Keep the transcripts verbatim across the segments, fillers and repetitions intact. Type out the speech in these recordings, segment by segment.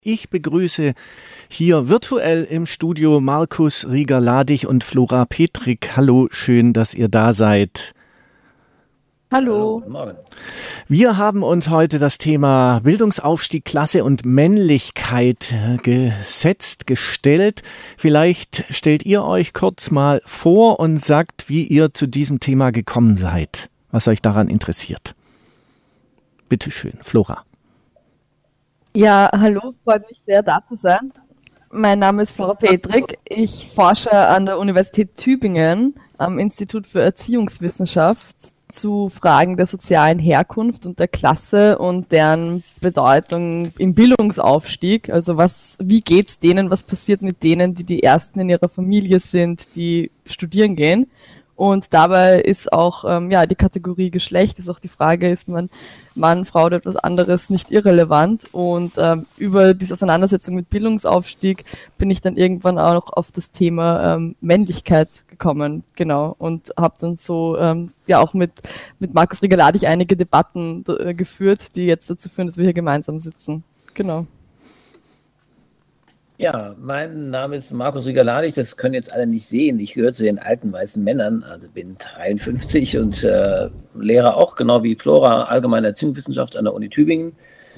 Ich begrüße hier virtuell im Studio Markus Rieger-Ladig und Flora Petrik. Hallo, schön, dass ihr da seid. Hallo. Guten Morgen. Wir haben uns heute das Thema Bildungsaufstieg, Klasse und Männlichkeit gesetzt, gestellt. Vielleicht stellt ihr euch kurz mal vor und sagt, wie ihr zu diesem Thema gekommen seid, was euch daran interessiert. Bitte schön, Flora. Ja, hallo, freut mich sehr, da zu sein. Mein Name ist Flora Petrik. Ich forsche an der Universität Tübingen am Institut für Erziehungswissenschaft zu Fragen der sozialen Herkunft und der Klasse und deren Bedeutung im Bildungsaufstieg. Also was, wie geht's denen, was passiert mit denen, die die Ersten in ihrer Familie sind, die studieren gehen. Und dabei ist auch ähm, ja, die Kategorie Geschlecht, ist auch die Frage, ist man Mann, Frau oder etwas anderes, nicht irrelevant. Und ähm, über diese Auseinandersetzung mit Bildungsaufstieg bin ich dann irgendwann auch noch auf das Thema ähm, Männlichkeit gekommen, genau. Und habe dann so ähm, ja auch mit, mit Markus Rieger-Ladig einige Debatten äh, geführt, die jetzt dazu führen, dass wir hier gemeinsam sitzen. Genau. Ja, mein Name ist Markus Rieger-Ladig, das können jetzt alle nicht sehen. Ich gehöre zu den alten weißen Männern, also bin dreiundfünfzig und äh, lehre auch, genau wie Flora, allgemeine Erziehungswissenschaft an der Uni Tübingen.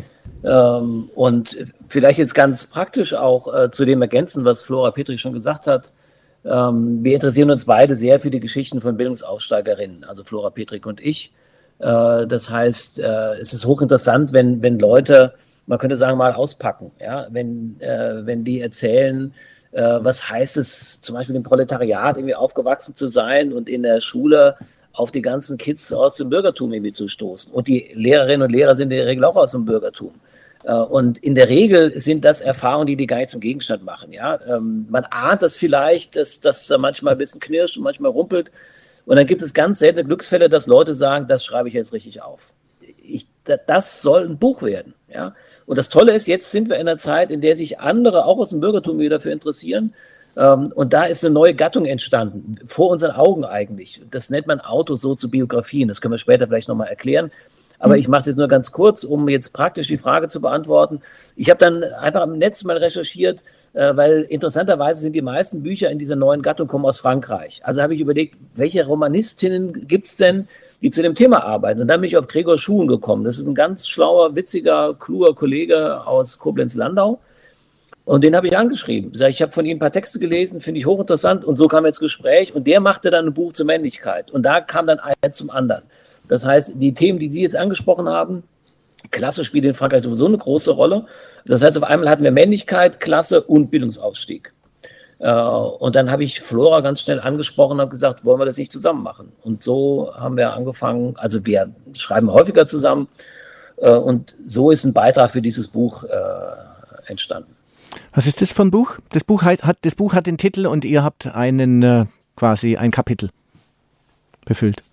Ähm, und vielleicht jetzt ganz praktisch auch äh, zu dem ergänzen, was Flora Petrik schon gesagt hat. Ähm, wir interessieren uns beide sehr für die Geschichten von Bildungsaufsteigerinnen, also Flora Petrik und ich. Äh, das heißt, äh, es ist hochinteressant, wenn, wenn Leute, man könnte sagen, mal auspacken, ja, wenn, äh, wenn die erzählen, äh, was heißt es, zum Beispiel im Proletariat irgendwie aufgewachsen zu sein und in der Schule auf die ganzen Kids aus dem Bürgertum irgendwie zu stoßen. Und die Lehrerinnen und Lehrer sind in der Regel auch aus dem Bürgertum. Äh, und in der Regel sind das Erfahrungen, die die gar nicht zum Gegenstand machen, ja. Ähm, man ahnt das vielleicht, dass das manchmal ein bisschen knirscht und manchmal rumpelt. Und dann gibt es ganz seltene Glücksfälle, dass Leute sagen, das schreibe ich jetzt richtig auf. Ich, das soll ein Buch werden, ja. Und das Tolle ist, jetzt sind wir in einer Zeit, in der sich andere auch aus dem Bürgertum wieder dafür interessieren. Und da ist eine neue Gattung entstanden, vor unseren Augen eigentlich. Das nennt man Autosoziobiografien. Das können wir später vielleicht nochmal erklären. Aber ich mache es jetzt nur ganz kurz, um jetzt praktisch die Frage zu beantworten. Ich habe dann einfach im Netz mal recherchiert, weil interessanterweise sind die meisten Bücher in dieser neuen Gattung kommen aus Frankreich. Also habe ich überlegt, welche Romanistinnen gibt es denn, die zu dem Thema arbeiten. Und dann bin ich auf Gregor Schuhn gekommen. Das ist ein ganz schlauer, witziger, kluger Kollege aus Koblenz-Landau. Und den habe ich angeschrieben. Ich habe von ihm ein paar Texte gelesen, finde ich hochinteressant. Und so kam jetzt Gespräch. Und der machte dann ein Buch zur Männlichkeit. Und da kam dann eins zum anderen. Das heißt, die Themen, die Sie jetzt angesprochen haben, Klasse spielt in Frankreich sowieso eine große Rolle. Das heißt, auf einmal hatten wir Männlichkeit, Klasse und Bildungsaufstieg. Und dann habe ich Flora ganz schnell angesprochen und habe gesagt, wollen wir das nicht zusammen machen? Und so haben wir angefangen, also wir schreiben häufiger zusammen und so ist ein Beitrag für dieses Buch äh, entstanden. Was ist das für ein Buch? Das Buch hat, das Buch hat den Titel und ihr habt einen äh, quasi ein Kapitel befüllt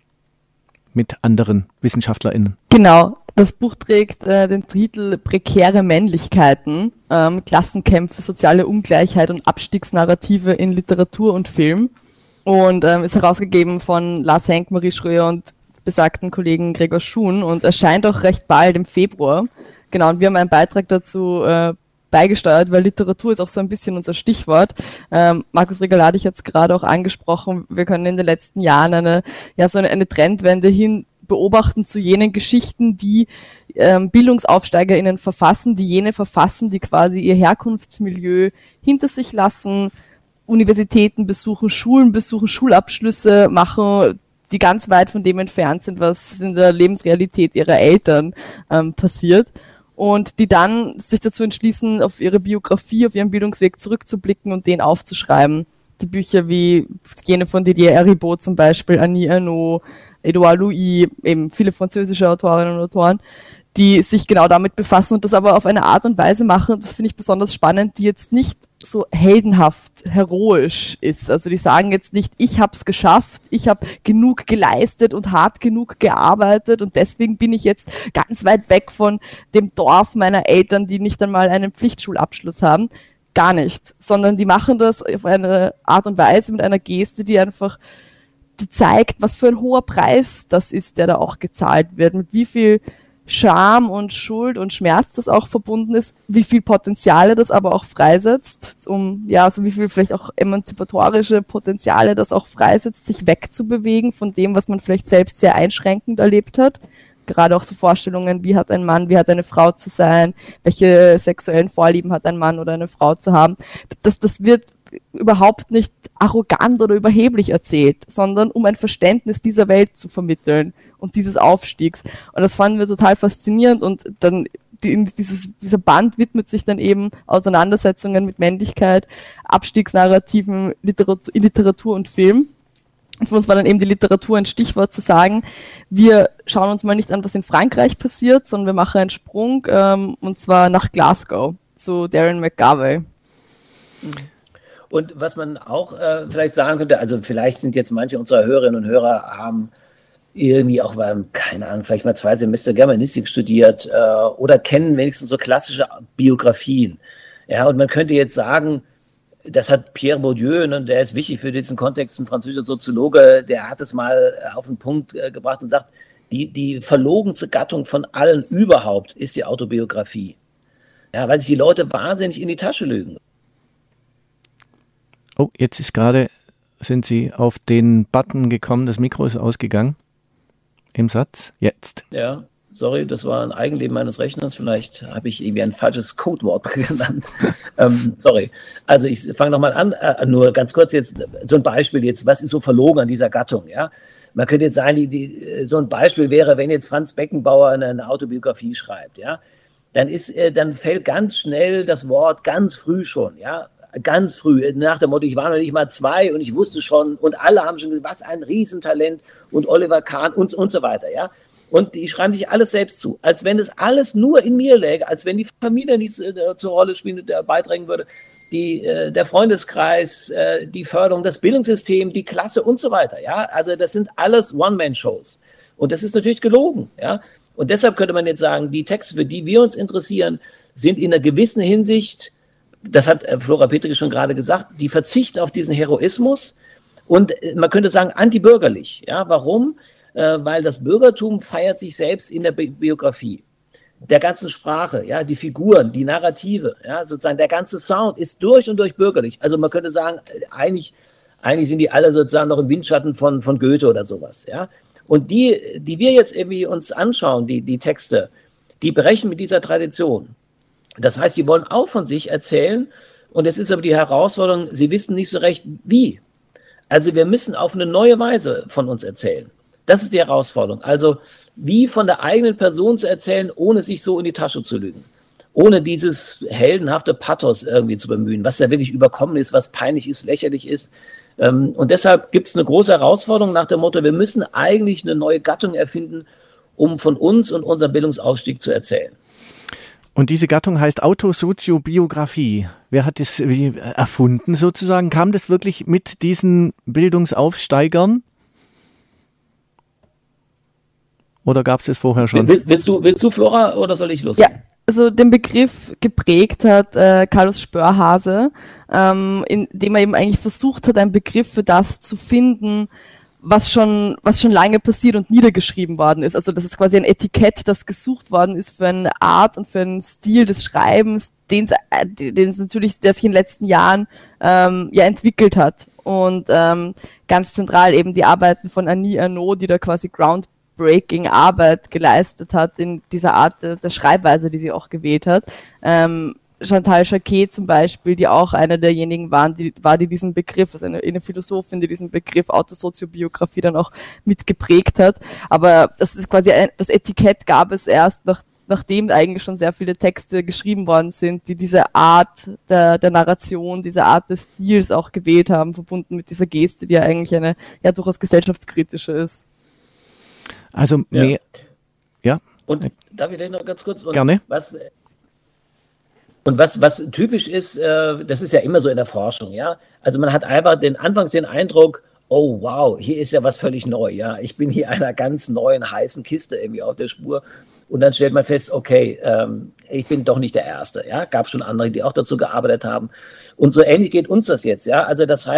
mit anderen WissenschaftlerInnen. Genau. Das Buch trägt äh, den Titel Prekäre Männlichkeiten, ähm, Klassenkämpfe, soziale Ungleichheit und Abstiegsnarrative in Literatur und Film und ähm, ist herausgegeben von Lars Henk, Marie Schröer und besagten Kollegen Gregor Schuhn und erscheint auch recht bald im Februar. Genau, und wir haben einen Beitrag dazu äh, beigesteuert, weil Literatur ist auch so ein bisschen unser Stichwort. Ähm, Markus Rieger-Ladig hat es gerade auch angesprochen, wir können in den letzten Jahren eine, ja, so eine, eine Trendwende hin beobachten zu jenen Geschichten, die ähm, BildungsaufsteigerInnen verfassen, die jene verfassen, die quasi ihr Herkunftsmilieu hinter sich lassen, Universitäten besuchen, Schulen besuchen, Schulabschlüsse machen, die ganz weit von dem entfernt sind, was in der Lebensrealität ihrer Eltern ähm, passiert. Und die dann sich dazu entschließen, auf ihre Biografie, auf ihren Bildungsweg zurückzublicken und den aufzuschreiben. Die Bücher wie jene von Didier Erribaut zum Beispiel, Annie Ernaux, Edouard Louis, eben viele französische Autorinnen und Autoren, die sich genau damit befassen und das aber auf eine Art und Weise machen, das finde ich besonders spannend, die jetzt nicht so heldenhaft, heroisch ist. Also die sagen jetzt nicht, ich habe es geschafft, ich habe genug geleistet und hart genug gearbeitet und deswegen bin ich jetzt ganz weit weg von dem Dorf meiner Eltern, die nicht einmal einen Pflichtschulabschluss haben. Gar nicht, sondern die machen das auf eine Art und Weise mit einer Geste, die einfach die zeigt, was für ein hoher Preis das ist, der da auch gezahlt wird, mit wie viel Scham und Schuld und Schmerz, das auch verbunden ist, wie viel Potenziale das aber auch freisetzt, um, ja, also wie viel vielleicht auch emanzipatorische Potenziale das auch freisetzt, sich wegzubewegen von dem, was man vielleicht selbst sehr einschränkend erlebt hat. Gerade auch so Vorstellungen, wie hat ein Mann, wie hat eine Frau zu sein, welche sexuellen Vorlieben hat ein Mann oder eine Frau zu haben. Das, das wird überhaupt nicht arrogant oder überheblich erzählt, sondern um ein Verständnis dieser Welt zu vermitteln und dieses Aufstiegs. Und das fanden wir total faszinierend und dann die, dieses, dieser Band widmet sich dann eben Auseinandersetzungen mit Männlichkeit, Abstiegsnarrativen, Literatur, Literatur und Film. Und für uns war dann eben die Literatur ein Stichwort zu sagen, wir schauen uns mal nicht an, was in Frankreich passiert, sondern wir machen einen Sprung ähm, und zwar nach Glasgow zu Darren McGarvey. Und was man auch äh, vielleicht sagen könnte, also vielleicht sind jetzt manche unserer Hörerinnen und Hörer haben irgendwie auch, weil, keine Ahnung, vielleicht mal zwei Semester Germanistik studiert äh, oder kennen wenigstens so klassische Biografien. Ja, und man könnte jetzt sagen, das hat Pierre Bourdieu, ne, der ist wichtig für diesen Kontext, ein französischer Soziologe, der hat es mal auf den Punkt äh, gebracht und sagt, die, die verlogenste Gattung von allen überhaupt ist die Autobiografie. Ja, weil sich die Leute wahnsinnig in die Tasche lügen. Oh, jetzt ist gerade, sind Sie auf den Button gekommen, das Mikro ist ausgegangen. Im Satz, jetzt. Ja, sorry, das war ein Eigenleben meines Rechners. Vielleicht habe ich irgendwie ein falsches Codewort genannt. ähm, sorry. Also ich fange nochmal an, äh, nur ganz kurz jetzt, so ein Beispiel jetzt, was ist so verlogen an dieser Gattung, ja? Man könnte jetzt sagen, die, die, so ein Beispiel wäre, wenn jetzt Franz Beckenbauer eine, eine Autobiografie schreibt, ja, dann ist, äh, dann fällt ganz schnell das Wort ganz früh schon, ja, ganz früh, nach dem Motto, ich war noch nicht mal zwei und ich wusste schon und alle haben schon gesagt, was ein Riesentalent und Oliver Kahn und, und so weiter, ja. Und die schreiben sich alles selbst zu, als wenn es alles nur in mir läge, als wenn die Familie nichts äh, zur Rolle spielen, der beitragen würde, die, äh, der Freundeskreis, äh, die Förderung, das Bildungssystem, die Klasse und so weiter, ja. Also das sind alles One-Man-Shows und das ist natürlich gelogen, ja. Und deshalb könnte man jetzt sagen, die Texte, für die wir uns interessieren, sind in einer gewissen Hinsicht, das hat Flora Petri schon gerade gesagt, die verzichten auf diesen Heroismus und man könnte sagen antibürgerlich. Ja, warum? Äh, weil das Bürgertum feiert sich selbst in der Bi- Biografie, der ganzen Sprache, ja, die Figuren, die Narrative, ja, sozusagen der ganze Sound ist durch und durch bürgerlich. Also man könnte sagen, eigentlich, eigentlich sind die alle sozusagen noch im Windschatten von, von Goethe oder sowas. Ja, und die, die wir jetzt irgendwie uns anschauen, die, die Texte, die brechen mit dieser Tradition. Das heißt, sie wollen auch von sich erzählen und es ist aber die Herausforderung, sie wissen nicht so recht, wie. Also wir müssen auf eine neue Weise von uns erzählen. Das ist die Herausforderung. Also wie von der eigenen Person zu erzählen, ohne sich so in die Tasche zu lügen. Ohne dieses heldenhafte Pathos irgendwie zu bemühen, was ja wirklich überkommen ist, was peinlich ist, lächerlich ist. Und deshalb gibt es eine große Herausforderung nach dem Motto, wir müssen eigentlich eine neue Gattung erfinden, um von uns und unserem Bildungsausstieg zu erzählen. Und diese Gattung heißt Autosoziobiografie. Wer hat das erfunden sozusagen? Kam das wirklich mit diesen Bildungsaufsteigern? Oder gab es das vorher schon? Willst, willst, du, willst du, Flora, oder soll ich los? Ja, also den Begriff geprägt hat äh, Carlos Spörhase, ähm, indem er eben eigentlich versucht hat, einen Begriff für das zu finden, was schon, was schon lange passiert und niedergeschrieben worden ist. Also das ist quasi ein Etikett, das gesucht worden ist für eine Art und für einen Stil des Schreibens, den es natürlich, der sich in den letzten Jahren ähm, ja entwickelt hat. Und ähm, ganz zentral eben die Arbeiten von Annie Ernaux, die da quasi groundbreaking Arbeit geleistet hat in dieser Art der, der Schreibweise, die sie auch gewählt hat. Ähm, Chantal Jacquet zum Beispiel, die auch eine derjenigen waren, die war, die diesen Begriff, also eine, eine Philosophin, die diesen Begriff Autosoziobiografie dann auch mitgeprägt hat. Aber das ist quasi ein, das Etikett gab es erst, nach, nachdem eigentlich schon sehr viele Texte geschrieben worden sind, die diese Art der, der Narration, diese Art des Stils auch gewählt haben, verbunden mit dieser Geste, die ja eigentlich eine ja durchaus gesellschaftskritische ist. Also ja. mehr, ja. Und darf ich noch ganz kurz? Und Gerne. Was, Und was, was typisch ist, äh, das ist ja immer so in der Forschung, ja. Also man hat einfach den anfangs den Eindruck, oh wow, hier ist ja was völlig neu, ja. Ich bin hier einer ganz neuen, heißen Kiste irgendwie auf der Spur. Und dann stellt man fest, okay, ähm, ich bin doch nicht der Erste, ja. Gab schon andere, die auch dazu gearbeitet haben. Und so ähnlich geht uns das jetzt, ja. Also das heißt,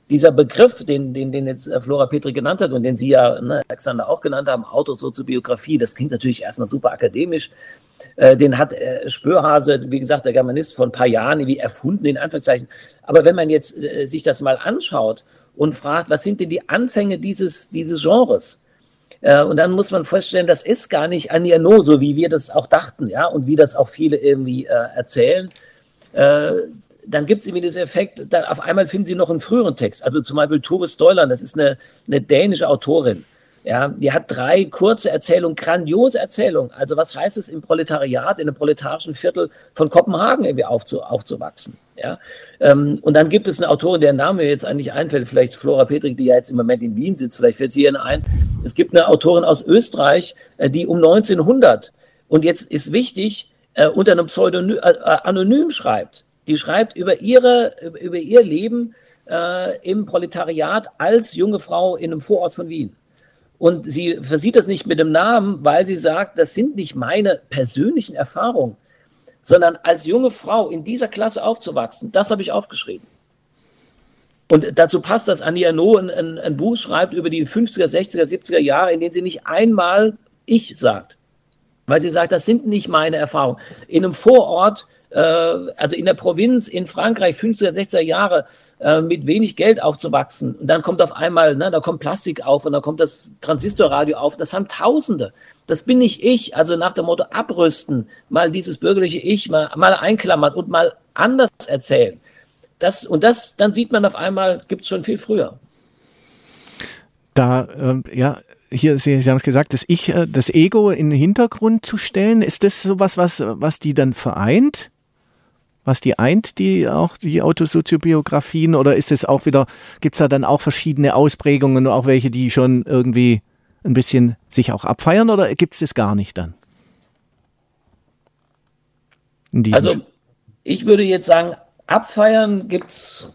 dieser Begriff, den, den, den jetzt Flora Petri genannt hat und den Sie ja, ne, Alexander, auch genannt haben, Autosoziobiografie, das klingt natürlich erstmal super akademisch. Äh, den hat äh, Spörhase, wie gesagt, der Germanist, vor ein paar Jahren irgendwie erfunden, in Anführungszeichen. Aber wenn man jetzt äh, sich das mal anschaut und fragt, was sind denn die Anfänge dieses, dieses Genres? Äh, und dann muss man feststellen, das ist gar nicht Annie Ernaux, so wie wir das auch dachten, ja, und wie das auch viele irgendwie äh, erzählen. Äh, dann gibt es irgendwie diesen Effekt, dann auf einmal finden Sie noch einen früheren Text. Also zum Beispiel Tove Stoiland, das ist eine, eine dänische Autorin. Ja, die hat drei kurze Erzählungen, grandiose Erzählungen. Also was heißt es im Proletariat, in einem proletarischen Viertel von Kopenhagen irgendwie aufzu, aufzuwachsen? Ja, ähm, und dann gibt es eine Autorin, deren Name mir jetzt eigentlich einfällt, vielleicht Flora Petri, die ja jetzt im Moment in Wien sitzt, vielleicht fällt sie ihr ein. Es gibt eine Autorin aus Österreich, äh, die um neunzehnhundert, und jetzt ist wichtig, äh, unter einem Pseudonym, äh, anonym schreibt. Die schreibt über, ihre, über ihr Leben äh, im Proletariat als junge Frau in einem Vorort von Wien. Und sie versieht das nicht mit dem Namen, weil sie sagt, das sind nicht meine persönlichen Erfahrungen, sondern als junge Frau in dieser Klasse aufzuwachsen, das habe ich aufgeschrieben. Und dazu passt, dass Annie Ernaux ein, ein, ein Buch schreibt über die fünfziger, sechziger, siebziger Jahre, in denen sie nicht einmal ich sagt. Weil sie sagt, das sind nicht meine Erfahrungen. In einem Vorort, äh, also in der Provinz in Frankreich, fünfziger, sechziger Jahre, äh, mit wenig Geld aufzuwachsen. Und dann kommt auf einmal, ne, da kommt Plastik auf und dann kommt das Transistorradio auf. Das haben Tausende. Das bin nicht ich. Also nach dem Motto abrüsten, mal dieses bürgerliche Ich mal, mal einklammern und mal anders erzählen. Das, und das, dann sieht man auf einmal, gibt es schon viel früher. Da, ähm, ja, hier, Sie, Sie haben es gesagt, das Ich, äh, das Ego in den Hintergrund zu stellen, ist das sowas, was, was die dann vereint? Was die eint, die auch die Autosoziobiografien, oder ist es auch wieder, gibt es da dann auch verschiedene Ausprägungen, auch welche, die schon irgendwie ein bisschen sich auch abfeiern, oder gibt es das gar nicht dann? Also ich würde jetzt sagen, abfeiern gibt es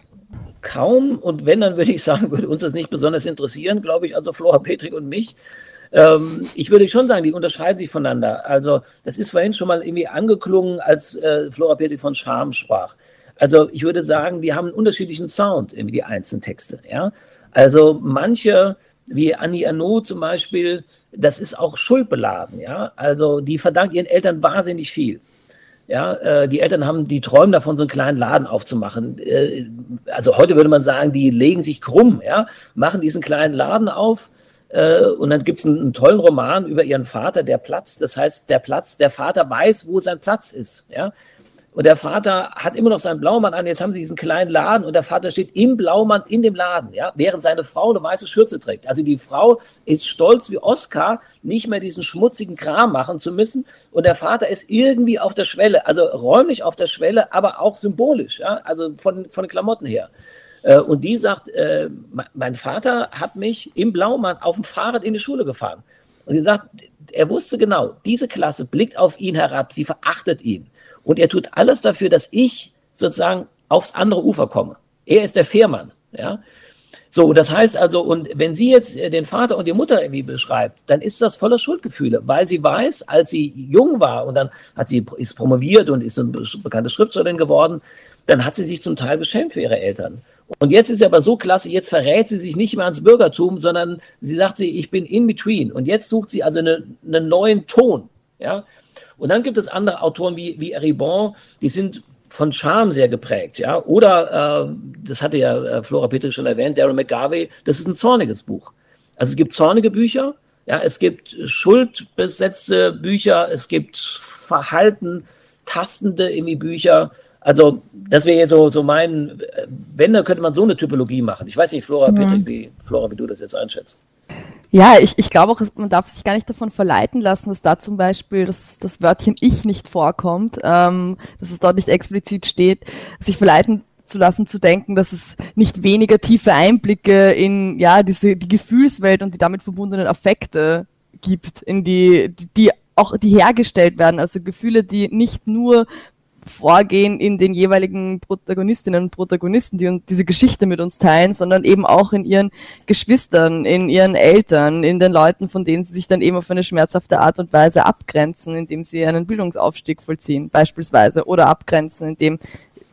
kaum, und wenn, dann würde ich sagen, würde uns das nicht besonders interessieren, glaube ich, also Flora Petri und mich. Ähm, ich würde schon sagen, die unterscheiden sich voneinander. Also das ist vorhin schon mal irgendwie angeklungen, als äh, Flora Petri von Charme sprach. Also ich würde sagen, die haben einen unterschiedlichen Sound, irgendwie die einzelnen Texte. Ja? Also manche, wie Annie Ernaux zum Beispiel, das ist auch schuldbeladen. Ja? Also die verdankt ihren Eltern wahnsinnig viel. Ja, äh, die Eltern haben, die träumen davon, so einen kleinen Laden aufzumachen. Äh, also heute würde man sagen, die legen sich krumm, ja, machen diesen kleinen Laden auf. Äh, und dann gibt es einen, einen tollen Roman über ihren Vater, der Platz. Das heißt, der Platz, der Vater weiß, wo sein Platz ist. Ja? Und der Vater hat immer noch seinen Blaumann an. Jetzt haben sie diesen kleinen Laden und der Vater steht im Blaumann in dem Laden, ja? Während seine Frau eine weiße Schürze trägt. Also die Frau ist stolz wie Oskar, nicht mehr diesen schmutzigen Kram machen zu müssen. Und der Vater ist irgendwie auf der Schwelle, also räumlich auf der Schwelle, aber auch symbolisch, ja? Also von, von den Klamotten her. Und die sagt, äh, mein Vater hat mich im Blaumann auf dem Fahrrad in die Schule gefahren. Und sie sagt, er wusste genau, diese Klasse blickt auf ihn herab, sie verachtet ihn. Und er tut alles dafür, dass ich sozusagen aufs andere Ufer komme. Er ist der Fährmann. Ja? So, das heißt also, und wenn sie jetzt den Vater und die Mutter irgendwie beschreibt, dann ist das voller Schuldgefühle, weil sie weiß, als sie jung war und dann hat sie ist promoviert und ist eine bekannte Schriftstellerin geworden, dann hat sie sich zum Teil beschämt für ihre Eltern. Und jetzt ist sie aber so klasse, jetzt verrät sie sich nicht mehr ans Bürgertum, sondern sie sagt sie, ich bin in between. Und jetzt sucht sie also eine, einen neuen Ton. Ja? Und dann gibt es andere Autoren wie, wie Eribon, die sind von Charme sehr geprägt. Ja? Oder, äh, das hatte ja äh, Flora Petri schon erwähnt, Darren McGarvey, das ist ein zorniges Buch. Also es gibt zornige Bücher, ja? Es gibt schuldbesetzte Bücher, es gibt Verhalten, tastende irgendwie Bücher. Also das wäre so, so mein, wenn, dann könnte man so eine Typologie machen. Ich weiß nicht, Flora, mhm. Petri, wie, Flora, wie du das jetzt einschätzt. Ja, ich, ich glaube auch, man darf sich gar nicht davon verleiten lassen, dass da zum Beispiel das, das Wörtchen Ich nicht vorkommt, ähm, dass es dort nicht explizit steht, sich verleiten zu lassen, zu denken, dass es nicht weniger tiefe Einblicke in ja diese die Gefühlswelt und die damit verbundenen Affekte gibt, in die, die, die auch die hergestellt werden, also Gefühle, die nicht nur vorgehen in den jeweiligen Protagonistinnen und Protagonisten, die uns diese Geschichte mit uns teilen, sondern eben auch in ihren Geschwistern, in ihren Eltern, in den Leuten, von denen sie sich dann eben auf eine schmerzhafte Art und Weise abgrenzen, indem sie einen Bildungsaufstieg vollziehen, beispielsweise, oder abgrenzen, indem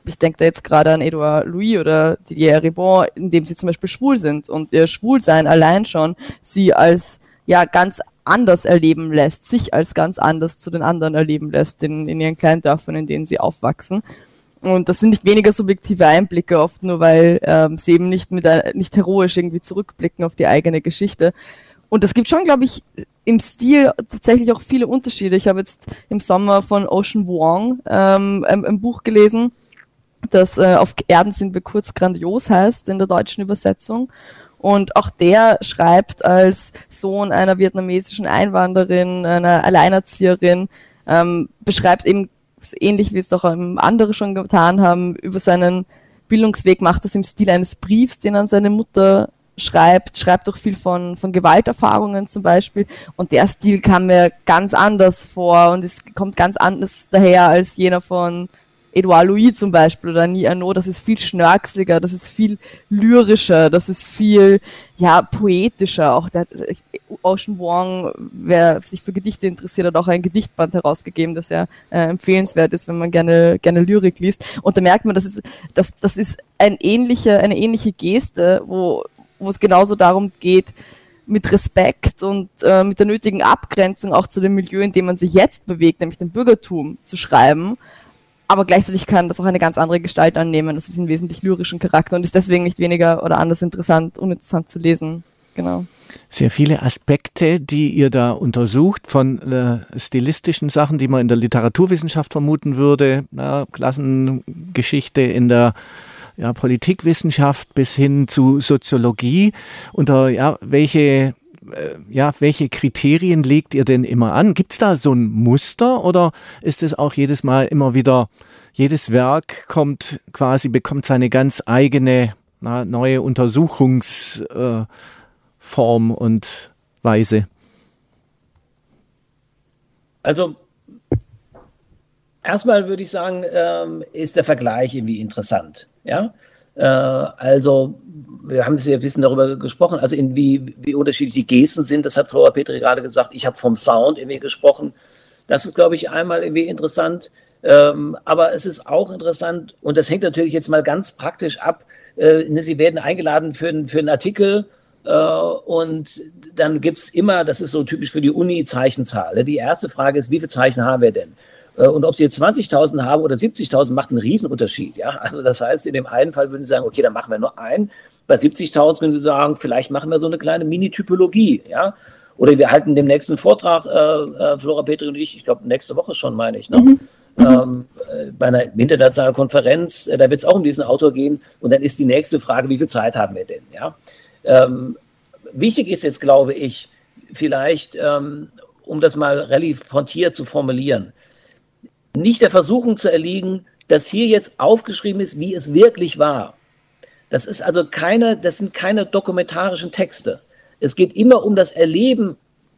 ich denke da jetzt gerade an Edouard Louis oder Didier Ribon, in dem sie zum Beispiel schwul sind und ihr Schwulsein allein schon sie als ja ganz anders erleben lässt, sich als ganz anders zu den anderen erleben lässt in, in ihren kleinen Dörfern, in denen sie aufwachsen. Und das sind nicht weniger subjektive Einblicke, oft nur weil ähm, sie eben nicht mit ein, nicht heroisch irgendwie zurückblicken auf die eigene Geschichte. Und es gibt schon, glaube ich, im Stil tatsächlich auch viele Unterschiede. Ich habe jetzt im Sommer von Ocean Vuong ähm, ein, ein Buch gelesen, das äh, auf Erden sind wir kurz grandios heißt in der deutschen Übersetzung. Und auch der schreibt als Sohn einer vietnamesischen Einwanderin, einer Alleinerzieherin, ähm, beschreibt eben ähnlich wie es doch andere schon getan haben, über seinen Bildungsweg, macht das im Stil eines Briefs, den er an seine Mutter schreibt, schreibt auch viel von, von Gewalterfahrungen zum Beispiel, und der Stil kam mir ganz anders vor und es kommt ganz anders daher als jener von Edouard Louis zum Beispiel oder Annie Ernaux. Das ist viel schnörkeliger, das ist viel lyrischer, das ist viel, ja, poetischer. Auch der Ocean Vuong, wer sich für Gedichte interessiert, hat auch ein Gedichtband herausgegeben, das ja äh, empfehlenswert ist, wenn man gerne, gerne Lyrik liest. Und da merkt man, das ist, das, das ist ein ähnliche, eine ähnliche Geste, wo, wo es genauso darum geht, mit Respekt und äh, mit der nötigen Abgrenzung auch zu dem Milieu, in dem man sich jetzt bewegt, nämlich dem Bürgertum, zu schreiben. Aber gleichzeitig kann das auch eine ganz andere Gestalt annehmen, also diesen wesentlich lyrischen Charakter, und ist deswegen nicht weniger oder anders interessant, uninteressant zu lesen. Genau. Sehr viele Aspekte, die ihr da untersucht, von äh, stilistischen Sachen, die man in der Literaturwissenschaft vermuten würde, na, Klassengeschichte in der ja, Politikwissenschaft bis hin zu Soziologie. Unter ja, welche Ja, welche Kriterien legt ihr denn immer an? Gibt es da so ein Muster oder ist es auch jedes Mal immer wieder, jedes Werk kommt quasi, bekommt seine ganz eigene na, neue Untersuchungsform äh, und Weise? Also erstmal würde ich sagen, ähm, ist der Vergleich irgendwie interessant. Ja, äh, also wir haben ja ein bisschen darüber gesprochen, also in wie, wie unterschiedlich die Gesten sind. Das hat Flora Petri gerade gesagt. Ich habe vom Sound irgendwie gesprochen. Das ist, glaube ich, einmal irgendwie interessant. Ähm, aber es ist auch interessant, und das hängt natürlich jetzt mal ganz praktisch ab. Äh, Sie werden eingeladen für, für einen Artikel äh, und dann gibt es immer, das ist so typisch für die Uni, Zeichenzahl. Die erste Frage ist, wie viele Zeichen haben wir denn? Und ob Sie jetzt zwanzigtausend haben oder siebzigtausend, macht einen Riesenunterschied. Ja? Also das heißt, in dem einen Fall würden Sie sagen, okay, dann machen wir nur einen. Bei siebzigtausend können Sie sagen, vielleicht machen wir so eine kleine Mini-Typologie. Ja? Oder wir halten den nächsten Vortrag, äh, äh, Flora Petri und ich, ich glaube nächste Woche schon, meine ich, ne? Mhm. Ähm, äh, bei einer internationalen Konferenz, äh, da wird es auch um diesen Autor gehen. Und dann ist die nächste Frage, wie viel Zeit haben wir denn? Ja? Ähm, wichtig ist jetzt, glaube ich, vielleicht, ähm, um das mal relativ pointiert zu formulieren, nicht der Versuchung zu erliegen, dass hier jetzt aufgeschrieben ist, wie es wirklich war. Das ist also keine, das sind keine dokumentarischen Texte. Es geht immer um das Erleben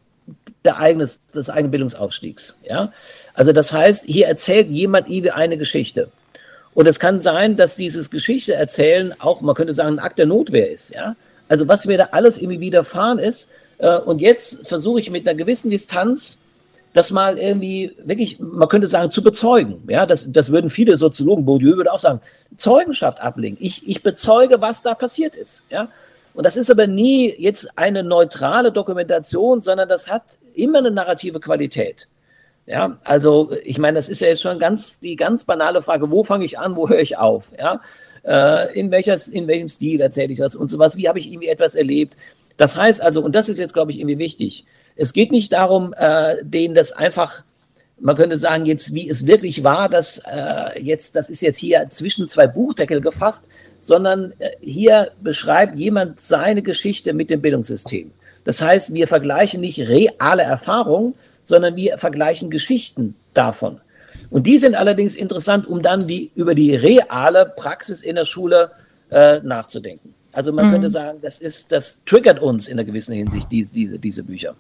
der eigenes, des eigenen Bildungsaufstiegs. Ja? Also das heißt, hier erzählt jemand eine Geschichte. Und es kann sein, dass dieses Geschichte erzählen auch, man könnte sagen, ein Akt der Notwehr ist. Ja? Also was mir da alles irgendwie widerfahren ist. Äh, und jetzt versuche ich mit einer gewissen Distanz das mal irgendwie wirklich, man könnte sagen, zu bezeugen. Ja, das, das würden viele Soziologen, Bourdieu würde auch sagen, Zeugenschaft ablegen. Ich, ich bezeuge, was da passiert ist. Ja, und das ist aber nie jetzt eine neutrale Dokumentation, sondern das hat immer eine narrative Qualität. Ja, also ich meine, das ist ja jetzt schon ganz die ganz banale Frage, wo fange ich an, wo höre ich auf? Ja, äh, in, welcher, in welchem Stil erzähle ich das und sowas, wie habe ich irgendwie etwas erlebt? Das heißt also, und das ist jetzt, glaube ich, irgendwie wichtig, es geht nicht darum, äh, denen das einfach, man könnte sagen, jetzt wie es wirklich war, dass äh, jetzt, das ist jetzt hier zwischen zwei Buchdeckel gefasst, sondern äh, hier beschreibt jemand seine Geschichte mit dem Bildungssystem. Das heißt, wir vergleichen nicht reale Erfahrungen, sondern wir vergleichen Geschichten davon. Und die sind allerdings interessant, um dann die, über die reale Praxis in der Schule äh, nachzudenken. Also man mhm. könnte sagen, das ist, das triggert uns in einer gewissen Hinsicht, diese, diese, diese Bücher.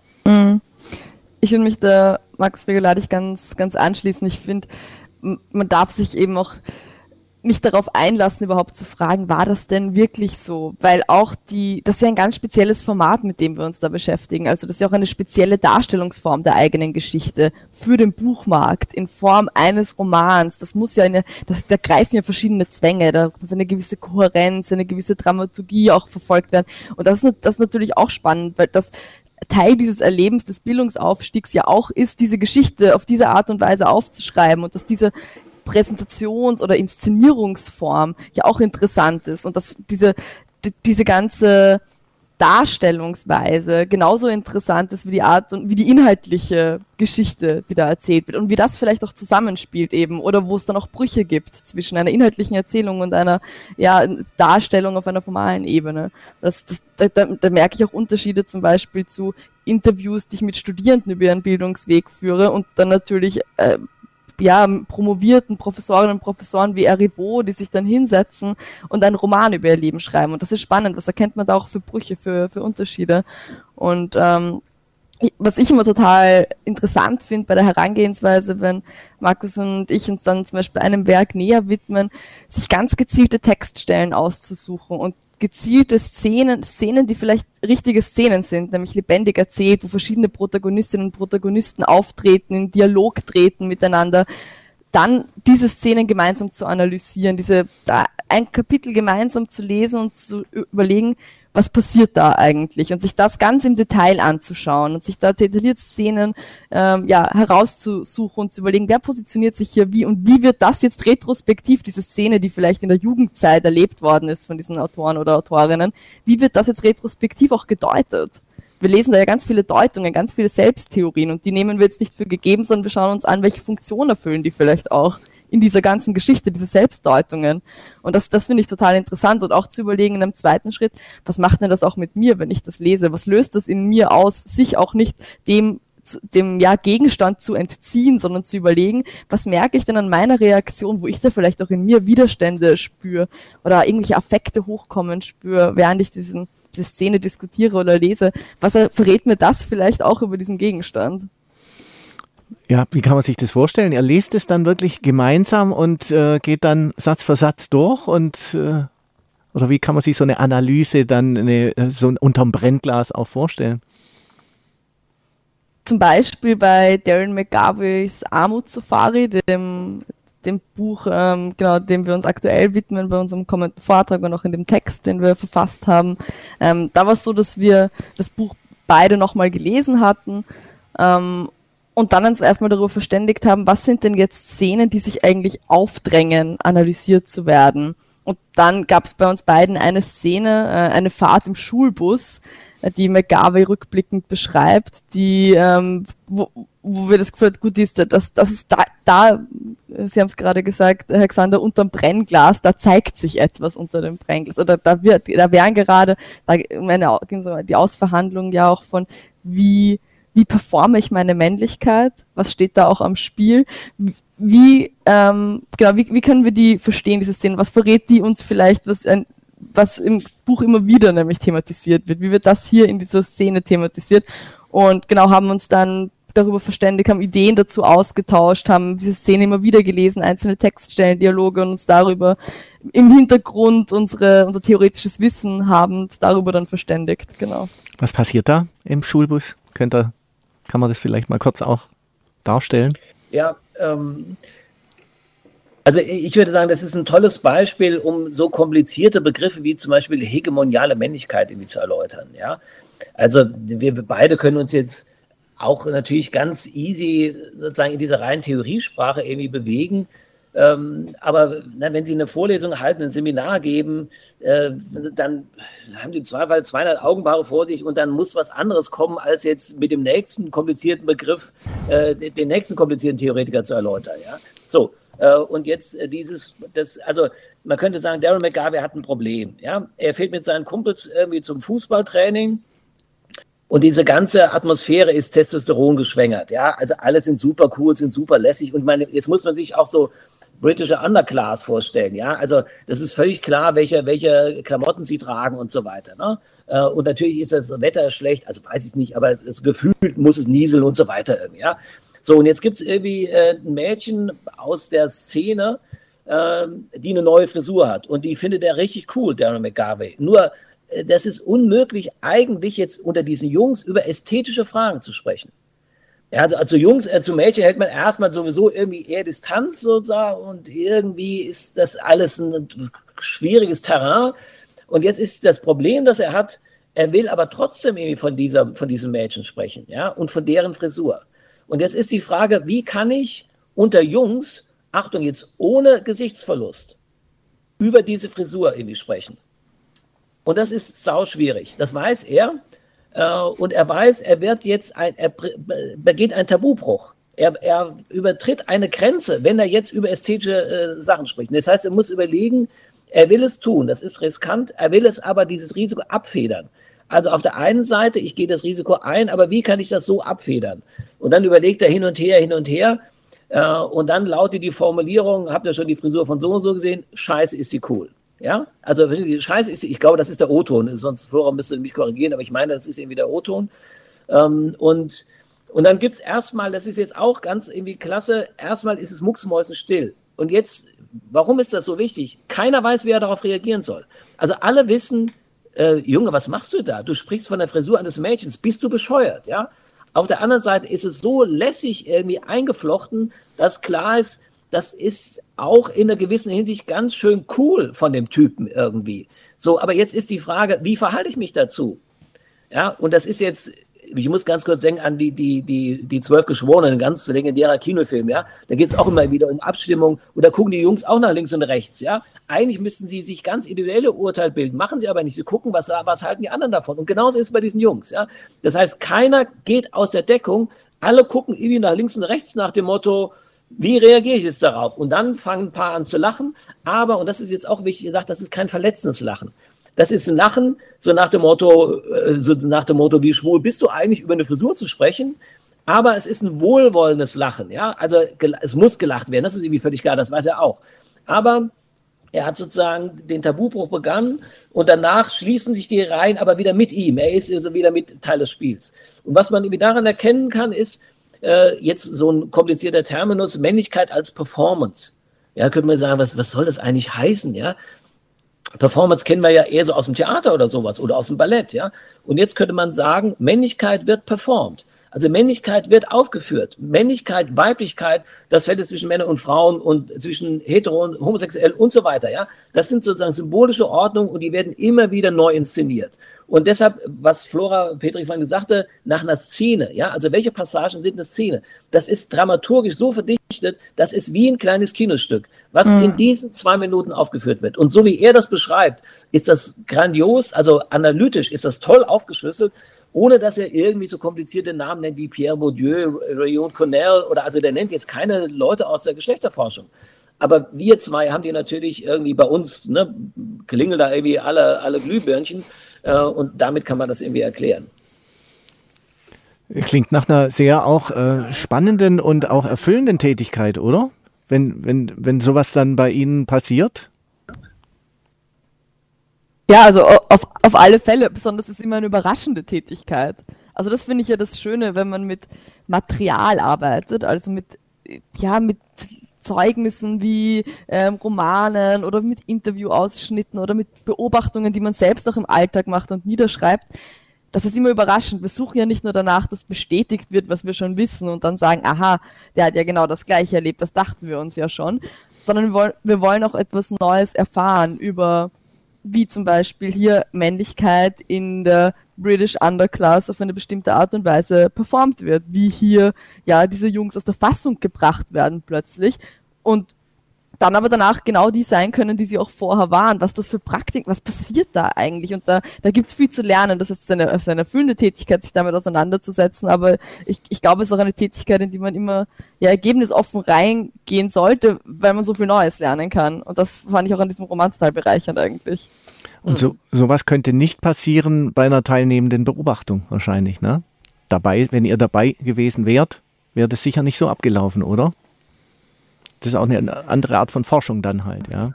Ich würde mich da Markus Regoladi ganz, ganz anschließen. Ich finde, man darf sich eben auch nicht darauf einlassen, überhaupt zu fragen, war das denn wirklich so? Weil auch die, das ist ja ein ganz spezielles Format, mit dem wir uns da beschäftigen. Also das ist ja auch eine spezielle Darstellungsform der eigenen Geschichte für den Buchmarkt in Form eines Romans. Das muss ja eine, das, da greifen ja verschiedene Zwänge, da muss eine gewisse Kohärenz, eine gewisse Dramaturgie auch verfolgt werden. Und das ist, das ist natürlich auch spannend, weil das Teil dieses Erlebens des Bildungsaufstiegs ja auch ist, diese Geschichte auf diese Art und Weise aufzuschreiben und dass diese Präsentations- oder Inszenierungsform ja auch interessant ist und dass diese, die, diese ganze Darstellungsweise genauso interessant ist wie die Art und wie die inhaltliche Geschichte, die da erzählt wird und wie das vielleicht auch zusammenspielt eben oder wo es dann auch Brüche gibt zwischen einer inhaltlichen Erzählung und einer ja, Darstellung auf einer formalen Ebene. Das, das, da, da, da merke ich auch Unterschiede zum Beispiel zu Interviews, die ich mit Studierenden über ihren Bildungsweg führe und dann natürlich äh, ja, promovierten Professorinnen und Professoren wie Ribot, die sich dann hinsetzen und einen Roman über ihr Leben schreiben. Und das ist spannend. Was erkennt man da auch für Brüche, für, für Unterschiede? Und ähm, was ich immer total interessant finde bei der Herangehensweise, wenn Markus und ich uns dann zum Beispiel einem Werk näher widmen, sich ganz gezielte Textstellen auszusuchen und gezielte Szenen, Szenen, die vielleicht richtige Szenen sind, nämlich lebendig erzählt, wo verschiedene Protagonistinnen und Protagonisten auftreten, in Dialog treten miteinander, dann diese Szenen gemeinsam zu analysieren, diese da ein Kapitel gemeinsam zu lesen und zu überlegen, was passiert da eigentlich und sich das ganz im Detail anzuschauen und sich da detailliert Szenen ähm, ja, herauszusuchen und zu überlegen, wer positioniert sich hier wie und wie wird das jetzt retrospektiv, diese Szene, die vielleicht in der Jugendzeit erlebt worden ist von diesen Autoren oder Autorinnen, wie wird das jetzt retrospektiv auch gedeutet? Wir lesen da ja ganz viele Deutungen, ganz viele Selbsttheorien und die nehmen wir jetzt nicht für gegeben, sondern wir schauen uns an, welche Funktion erfüllen die vielleicht auch in dieser ganzen Geschichte, diese Selbstdeutungen. Und das, das finde ich total interessant und auch zu überlegen in einem zweiten Schritt, was macht denn das auch mit mir, wenn ich das lese? Was löst das in mir aus, sich auch nicht dem, dem ja, Gegenstand zu entziehen, sondern zu überlegen, was merke ich denn an meiner Reaktion, wo ich da vielleicht auch in mir Widerstände spüre oder irgendwelche Affekte hochkommen spüre, während ich diesen, diese Szene diskutiere oder lese. Was verrät mir das vielleicht auch über diesen Gegenstand? Ja, wie kann man sich das vorstellen? Ihr lest es dann wirklich gemeinsam und äh, geht dann Satz für Satz durch und äh, oder wie kann man sich so eine Analyse dann eine, so unterm Brennglas auch vorstellen? Zum Beispiel bei Darren McGarveys Armutssafari, dem, dem Buch, ähm, genau, dem wir uns aktuell widmen bei unserem kommenden Vortrag und auch in dem Text, den wir verfasst haben. Ähm, da war es so, dass wir das Buch beide nochmal gelesen hatten ähm, und dann uns erstmal darüber verständigt haben, was sind denn jetzt Szenen, die sich eigentlich aufdrängen, analysiert zu werden. Und dann gab es bei uns beiden eine Szene, äh, eine Fahrt im Schulbus, äh, die McGarvey rückblickend beschreibt, die, ähm, wo, wo wir das Gefühl haben, gut ist, das, das ist da, da, Sie haben es gerade gesagt, Herr Xander, unterm Brennglas, da zeigt sich etwas unter dem Brennglas. Oder da wird, da wären gerade, da meine, die Ausverhandlung ja auch von, wie Wie performe ich meine Männlichkeit? Was steht da auch am Spiel? Wie, ähm, genau, wie, wie können wir die verstehen, diese Szene? Was verrät die uns vielleicht, was, ein, was im Buch immer wieder nämlich thematisiert wird? Wie wird das hier in dieser Szene thematisiert? Und genau, haben uns dann darüber verständigt, haben Ideen dazu ausgetauscht, haben diese Szene immer wieder gelesen, einzelne Textstellen, Dialoge und uns darüber im Hintergrund unsere, unser theoretisches Wissen habend darüber dann verständigt, genau. Was passiert da im Schulbus? Könnt ihr Kann man das vielleicht mal kurz auch darstellen? Ja, ähm, also ich würde sagen, das ist ein tolles Beispiel, um so komplizierte Begriffe wie zum Beispiel hegemoniale Männlichkeit irgendwie zu erläutern. Ja? Also wir beide können uns jetzt auch natürlich ganz easy sozusagen in dieser reinen Theoriesprache irgendwie bewegen. Ähm, aber na, wenn Sie eine Vorlesung halten, ein Seminar geben, äh, dann haben Sie im Zweifel zweihundert Augenpaare vor sich und dann muss was anderes kommen, als jetzt mit dem nächsten komplizierten Begriff äh, den nächsten komplizierten Theoretiker zu erläutern. Ja? So, äh, und jetzt äh, dieses, das, also man könnte sagen, Darren McGarvey hat ein Problem. Ja? Er fährt mit seinen Kumpels irgendwie zum Fußballtraining. Und diese ganze Atmosphäre ist Testosteron geschwängert, ja, also alle sind super cool, sind super lässig und meine, jetzt muss man sich auch so britische Underclass vorstellen, ja, also das ist völlig klar, welche, welche Klamotten sie tragen und so weiter, ne? Und natürlich ist das Wetter schlecht, also weiß ich nicht, aber das gefühlt muss es nieseln und so weiter, ja. So, und jetzt gibt es irgendwie äh, ein Mädchen aus der Szene, ähm, die eine neue Frisur hat. Und die findet er richtig cool, Darren McGarvey. Nur, äh, das ist unmöglich, eigentlich jetzt unter diesen Jungs über ästhetische Fragen zu sprechen. Ja, also, also Jungs, äh, zu Mädchen hält man erstmal sowieso irgendwie eher Distanz sozusagen und irgendwie ist das alles ein schwieriges Terrain. Und jetzt ist das Problem, das er hat, er will aber trotzdem irgendwie von, dieser, von diesem Mädchen sprechen, ja, und von deren Frisur. Und jetzt ist die Frage, wie kann ich unter Jungs, Achtung jetzt, ohne Gesichtsverlust, über diese Frisur irgendwie sprechen? Und das ist sau schwierig. Das weiß er. Äh, und er weiß, er wird jetzt, ein, er begeht einen Tabubruch. Er, er übertritt eine Grenze, wenn er jetzt über ästhetische äh, Sachen spricht. Das heißt, er muss überlegen, er will es tun, das ist riskant, er will es aber, dieses Risiko abfedern. Also auf der einen Seite, ich gehe das Risiko ein, aber wie kann ich das so abfedern? Und dann überlegt er hin und her, hin und her. Äh, und dann lautet die Formulierung, habt ihr schon die Frisur von so und so gesehen? Scheiße, ist die cool. Ja, also Scheiße ist die, ich glaube, das ist der O-Ton, sonst vorher müsst ihr mich korrigieren, aber ich meine, das ist irgendwie der O-Ton. Ähm, und, und dann gibt es erstmal, das ist jetzt auch ganz irgendwie klasse, erstmal ist es mucksmäusenstill. Und jetzt, warum ist das so wichtig? Keiner weiß, wie er darauf reagieren soll. Also alle wissen, Äh, Junge, was machst du da? Du sprichst von der Frisur eines Mädchens. Bist du bescheuert? Ja? Auf der anderen Seite ist es so lässig irgendwie eingeflochten, dass klar ist, das ist auch in einer gewissen Hinsicht ganz schön cool von dem Typen irgendwie. So, aber jetzt ist die Frage, wie verhalte ich mich dazu? Ja, und das ist jetzt, ich muss ganz kurz denken an die, die, die, die Zwölf Geschworenen, ein ganz legendärer Kinofilm, ja. Da geht es auch immer wieder um Abstimmung und da gucken die Jungs auch nach links und rechts, ja. Eigentlich müssten sie sich ganz individuelle Urteile bilden, machen sie aber nicht. Sie gucken, was, was halten die anderen davon. Und genauso ist es bei diesen Jungs, ja. Das heißt, keiner geht aus der Deckung, alle gucken irgendwie nach links und rechts nach dem Motto, wie reagiere ich jetzt darauf? Und dann fangen ein paar an zu lachen, aber, und das ist jetzt auch wichtig gesagt, das ist kein verletzendes Lachen. Das ist ein Lachen, so nach dem Motto, so nach dem Motto, wie schwul bist du eigentlich, über eine Frisur zu sprechen? Aber es ist ein wohlwollendes Lachen, ja. Also es muss gelacht werden, das ist irgendwie völlig klar, das weiß er auch. Aber er hat sozusagen den Tabubruch begangen und danach schließen sich die Reihen aber wieder mit ihm. Er ist also wieder mit Teil des Spiels. Und was man irgendwie daran erkennen kann, ist äh, jetzt so ein komplizierter Terminus, Männlichkeit als Performance. Ja, könnte man sagen, was, was soll das eigentlich heißen, ja? Performance kennen wir ja eher so aus dem Theater oder sowas oder aus dem Ballett, ja. Und jetzt könnte man sagen, Männlichkeit wird performt. Also Männlichkeit wird aufgeführt. Männlichkeit, Weiblichkeit, das Feld zwischen Männern und Frauen und zwischen hetero und homosexuell und so weiter, ja. Das sind sozusagen symbolische Ordnungen und die werden immer wieder neu inszeniert. Und deshalb, was Flora Petri vorhin sagte, nach einer Szene, ja, also welche Passagen sind eine Szene? Das ist dramaturgisch so verdichtet, das ist wie ein kleines Kinostück, was mhm. in diesen zwei Minuten aufgeführt wird. Und so wie er das beschreibt, ist das grandios, also analytisch ist das toll aufgeschlüsselt, ohne dass er irgendwie so komplizierte Namen nennt wie Pierre Bourdieu, Rayon Connell oder also der nennt jetzt keine Leute aus der Geschlechterforschung. Aber wir zwei haben die natürlich irgendwie bei uns, ne, klingeln da irgendwie alle, alle Glühbirnchen äh, und damit kann man das irgendwie erklären. Klingt nach einer sehr auch äh, spannenden und auch erfüllenden Tätigkeit, oder? Wenn, wenn, wenn sowas dann bei Ihnen passiert? Ja, also auf, auf alle Fälle, besonders ist immer eine überraschende Tätigkeit. Also das finde ich ja das Schöne, wenn man mit Material arbeitet, also mit, ja, mit Zeugnissen wie ähm, Romanen oder mit Interviewausschnitten oder mit Beobachtungen, die man selbst auch im Alltag macht und niederschreibt. Das ist immer überraschend. Wir suchen ja nicht nur danach, dass bestätigt wird, was wir schon wissen und dann sagen, aha, der hat ja genau das Gleiche erlebt, das dachten wir uns ja schon, sondern wir wollen, wir wollen auch etwas Neues erfahren über, wie zum Beispiel hier Männlichkeit in der British Underclass auf eine bestimmte Art und Weise performt wird, wie hier ja diese Jungs aus der Fassung gebracht werden plötzlich und dann aber danach genau die sein können, die sie auch vorher waren. Was das für Praktiken, was passiert da eigentlich? Und da, da gibt es viel zu lernen. Das ist eine, eine erfüllende Tätigkeit, sich damit auseinanderzusetzen, aber ich, ich glaube, es ist auch eine Tätigkeit, in die man immer ja ergebnisoffen reingehen sollte, weil man so viel Neues lernen kann. Und das fand ich auch an diesem Roman total bereichernd eigentlich. Und so sowas könnte nicht passieren bei einer teilnehmenden Beobachtung wahrscheinlich, ne? Dabei, wenn ihr dabei gewesen wärt, wäre das sicher nicht so abgelaufen, oder? Das ist auch eine andere Art von Forschung dann halt, ja.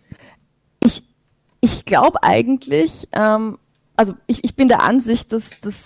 Ich, ich glaube eigentlich, ähm, also ich, ich bin der Ansicht, dass, dass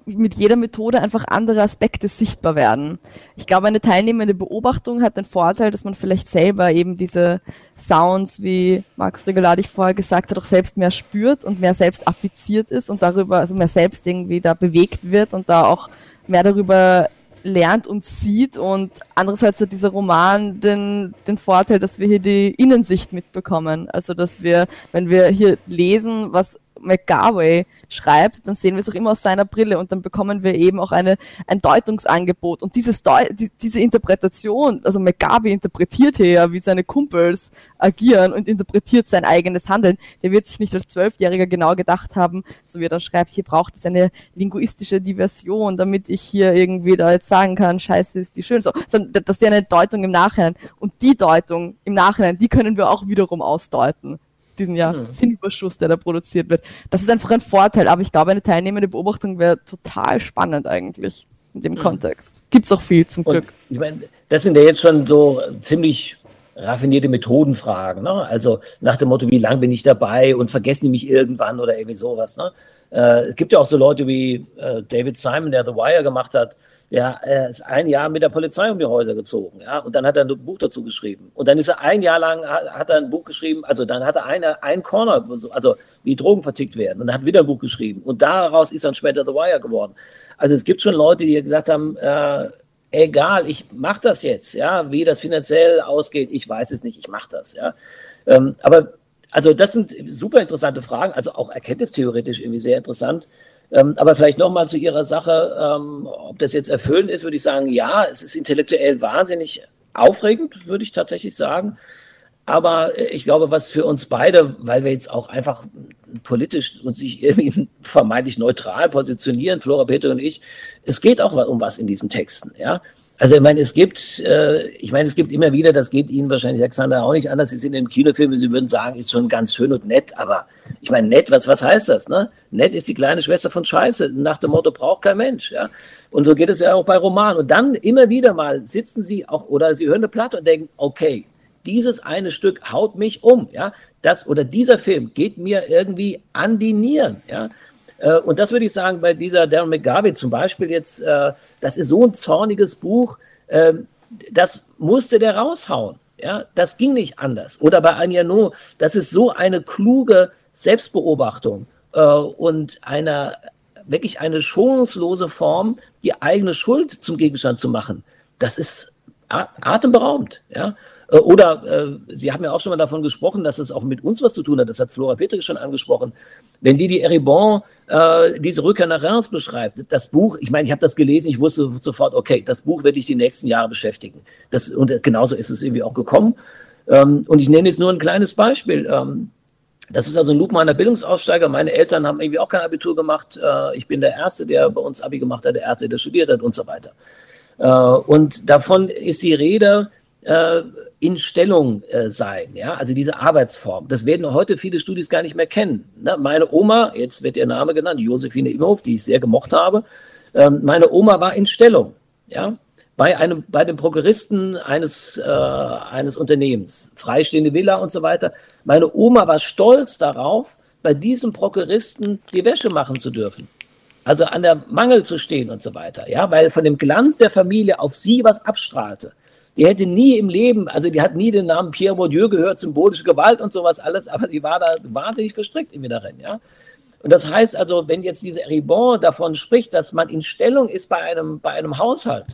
mit jeder Methode einfach andere Aspekte sichtbar werden. Ich glaube, eine teilnehmende Beobachtung hat den Vorteil, dass man vielleicht selber eben diese Sounds, wie Markus Rigoladi vorher gesagt hat, auch selbst mehr spürt und mehr selbst affiziert ist und darüber, also mehr selbst irgendwie da bewegt wird und da auch mehr darüber lernt und sieht. Und andererseits hat dieser Roman den, den Vorteil, dass wir hier die Innensicht mitbekommen. Also, dass wir, wenn wir hier lesen, was McGarvey schreibt, dann sehen wir es auch immer aus seiner Brille und dann bekommen wir eben auch eine, ein Deutungsangebot. Und dieses Deu- die, diese Interpretation, also McGarvey interpretiert hier ja, wie seine Kumpels agieren und interpretiert sein eigenes Handeln. Der wird sich nicht als Zwölfjähriger genau gedacht haben, so wie er dann schreibt, hier braucht es eine linguistische Diversion, damit ich hier irgendwie da jetzt sagen kann, Scheiße ist die schön. So, sondern das ist ja eine Deutung im Nachhinein. Und die Deutung im Nachhinein, die können wir auch wiederum ausdeuten. Diesen ja hm. Sinnüberschuss, der da produziert wird. Das ist einfach ein Vorteil, aber ich glaube, eine teilnehmende Beobachtung wäre total spannend eigentlich in dem hm. Kontext. Gibt's auch viel zum Glück. Und ich meine, das sind ja jetzt schon so ziemlich raffinierte Methodenfragen, ne? Also nach dem Motto, wie lange bin ich dabei und vergessen die mich irgendwann oder irgendwie sowas, ne? Äh, es gibt ja auch so Leute wie äh, David Simon, der The Wire gemacht hat. Ja, er ist ein Jahr mit der Polizei um die Häuser gezogen, ja, und dann hat er ein Buch dazu geschrieben. Und dann ist er ein Jahr lang, hat er ein Buch geschrieben, also dann hat er eine, ein Corner, also wie Drogen vertickt werden, und dann hat er wieder ein Buch geschrieben. Und daraus ist dann später The Wire geworden. Also es gibt schon Leute, die gesagt haben, äh, egal, ich mache das jetzt, ja, wie das finanziell ausgeht, ich weiß es nicht, ich mache das, ja. Ähm, aber, also das sind super interessante Fragen, also auch erkenntnistheoretisch irgendwie sehr interessant. Ähm, aber vielleicht nochmal zu Ihrer Sache, ähm, ob das jetzt erfüllend ist, würde ich sagen, ja, es ist intellektuell wahnsinnig aufregend, würde ich tatsächlich sagen. Aber ich glaube, was für uns beide, weil wir jetzt auch einfach politisch und sich irgendwie vermeintlich neutral positionieren, Flora Petri und ich, es geht auch um was in diesen Texten, ja. Also ich meine, es gibt, äh, ich meine, es gibt immer wieder, das geht Ihnen wahrscheinlich, Alexander, auch nicht anders, Sie sind im Kinofilm, Sie würden sagen, ist schon ganz schön und nett, aber ich meine, nett, was, was heißt das, ne? Nett ist die kleine Schwester von Scheiße, nach dem Motto, braucht kein Mensch, ja. Und so geht es ja auch bei Romanen. Und dann immer wieder mal sitzen Sie auch, oder Sie hören eine Platte und denken, okay, dieses eine Stück haut mich um, ja. Das, oder dieser Film geht mir irgendwie an die Nieren, ja. Und das würde ich sagen, bei dieser Darren McGarvey zum Beispiel jetzt, äh, das ist so ein zorniges Buch, äh, das musste der raushauen. Ja? Das ging nicht anders. Oder bei Anja No, das ist so eine kluge Selbstbeobachtung äh, und eine, wirklich eine schonungslose Form, die eigene Schuld zum Gegenstand zu machen. Das ist a- atemberaubend. Ja? Oder äh, Sie haben ja auch schon mal davon gesprochen, dass es auch mit uns was zu tun hat. Das hat Flora Petri schon angesprochen. Wenn die die Eribon, äh, diese Rückkehr nach Reims beschreibt, das Buch, ich meine, ich habe das gelesen, ich wusste sofort, okay, das Buch werde ich die nächsten Jahre beschäftigen. Das, und genauso ist es irgendwie auch gekommen. Ähm, und ich nenne jetzt nur ein kleines Beispiel. Ähm, das ist also ein lupenreiner Bildungsaufsteiger. Meine Eltern haben irgendwie auch kein Abitur gemacht. Äh, ich bin der Erste, der bei uns Abi gemacht hat, der Erste, der studiert hat und so weiter. Äh, und davon ist die Rede, äh, in Stellung äh, sein, ja, also diese Arbeitsform. Das werden heute viele Studis gar nicht mehr kennen. Ne? Meine Oma, jetzt wird ihr Name genannt, Josephine Imhoff, die ich sehr gemocht habe, ähm, meine Oma war in Stellung, ja, bei einem, bei dem Prokuristen eines, äh, eines Unternehmens, freistehende Villa und so weiter. Meine Oma war stolz darauf, bei diesem Prokuristen die Wäsche machen zu dürfen. Also an der Mangel zu stehen und so weiter, ja, weil von dem Glanz der Familie auf sie was abstrahlte. Die hätte nie im Leben, also die hat nie den Namen Pierre Bourdieu gehört, symbolische Gewalt und sowas alles, aber sie war da wahnsinnig verstrickt irgendwie darin, ja. Und das heißt also, wenn jetzt diese Eribon davon spricht, dass man in Stellung ist bei einem, bei einem Haushalt,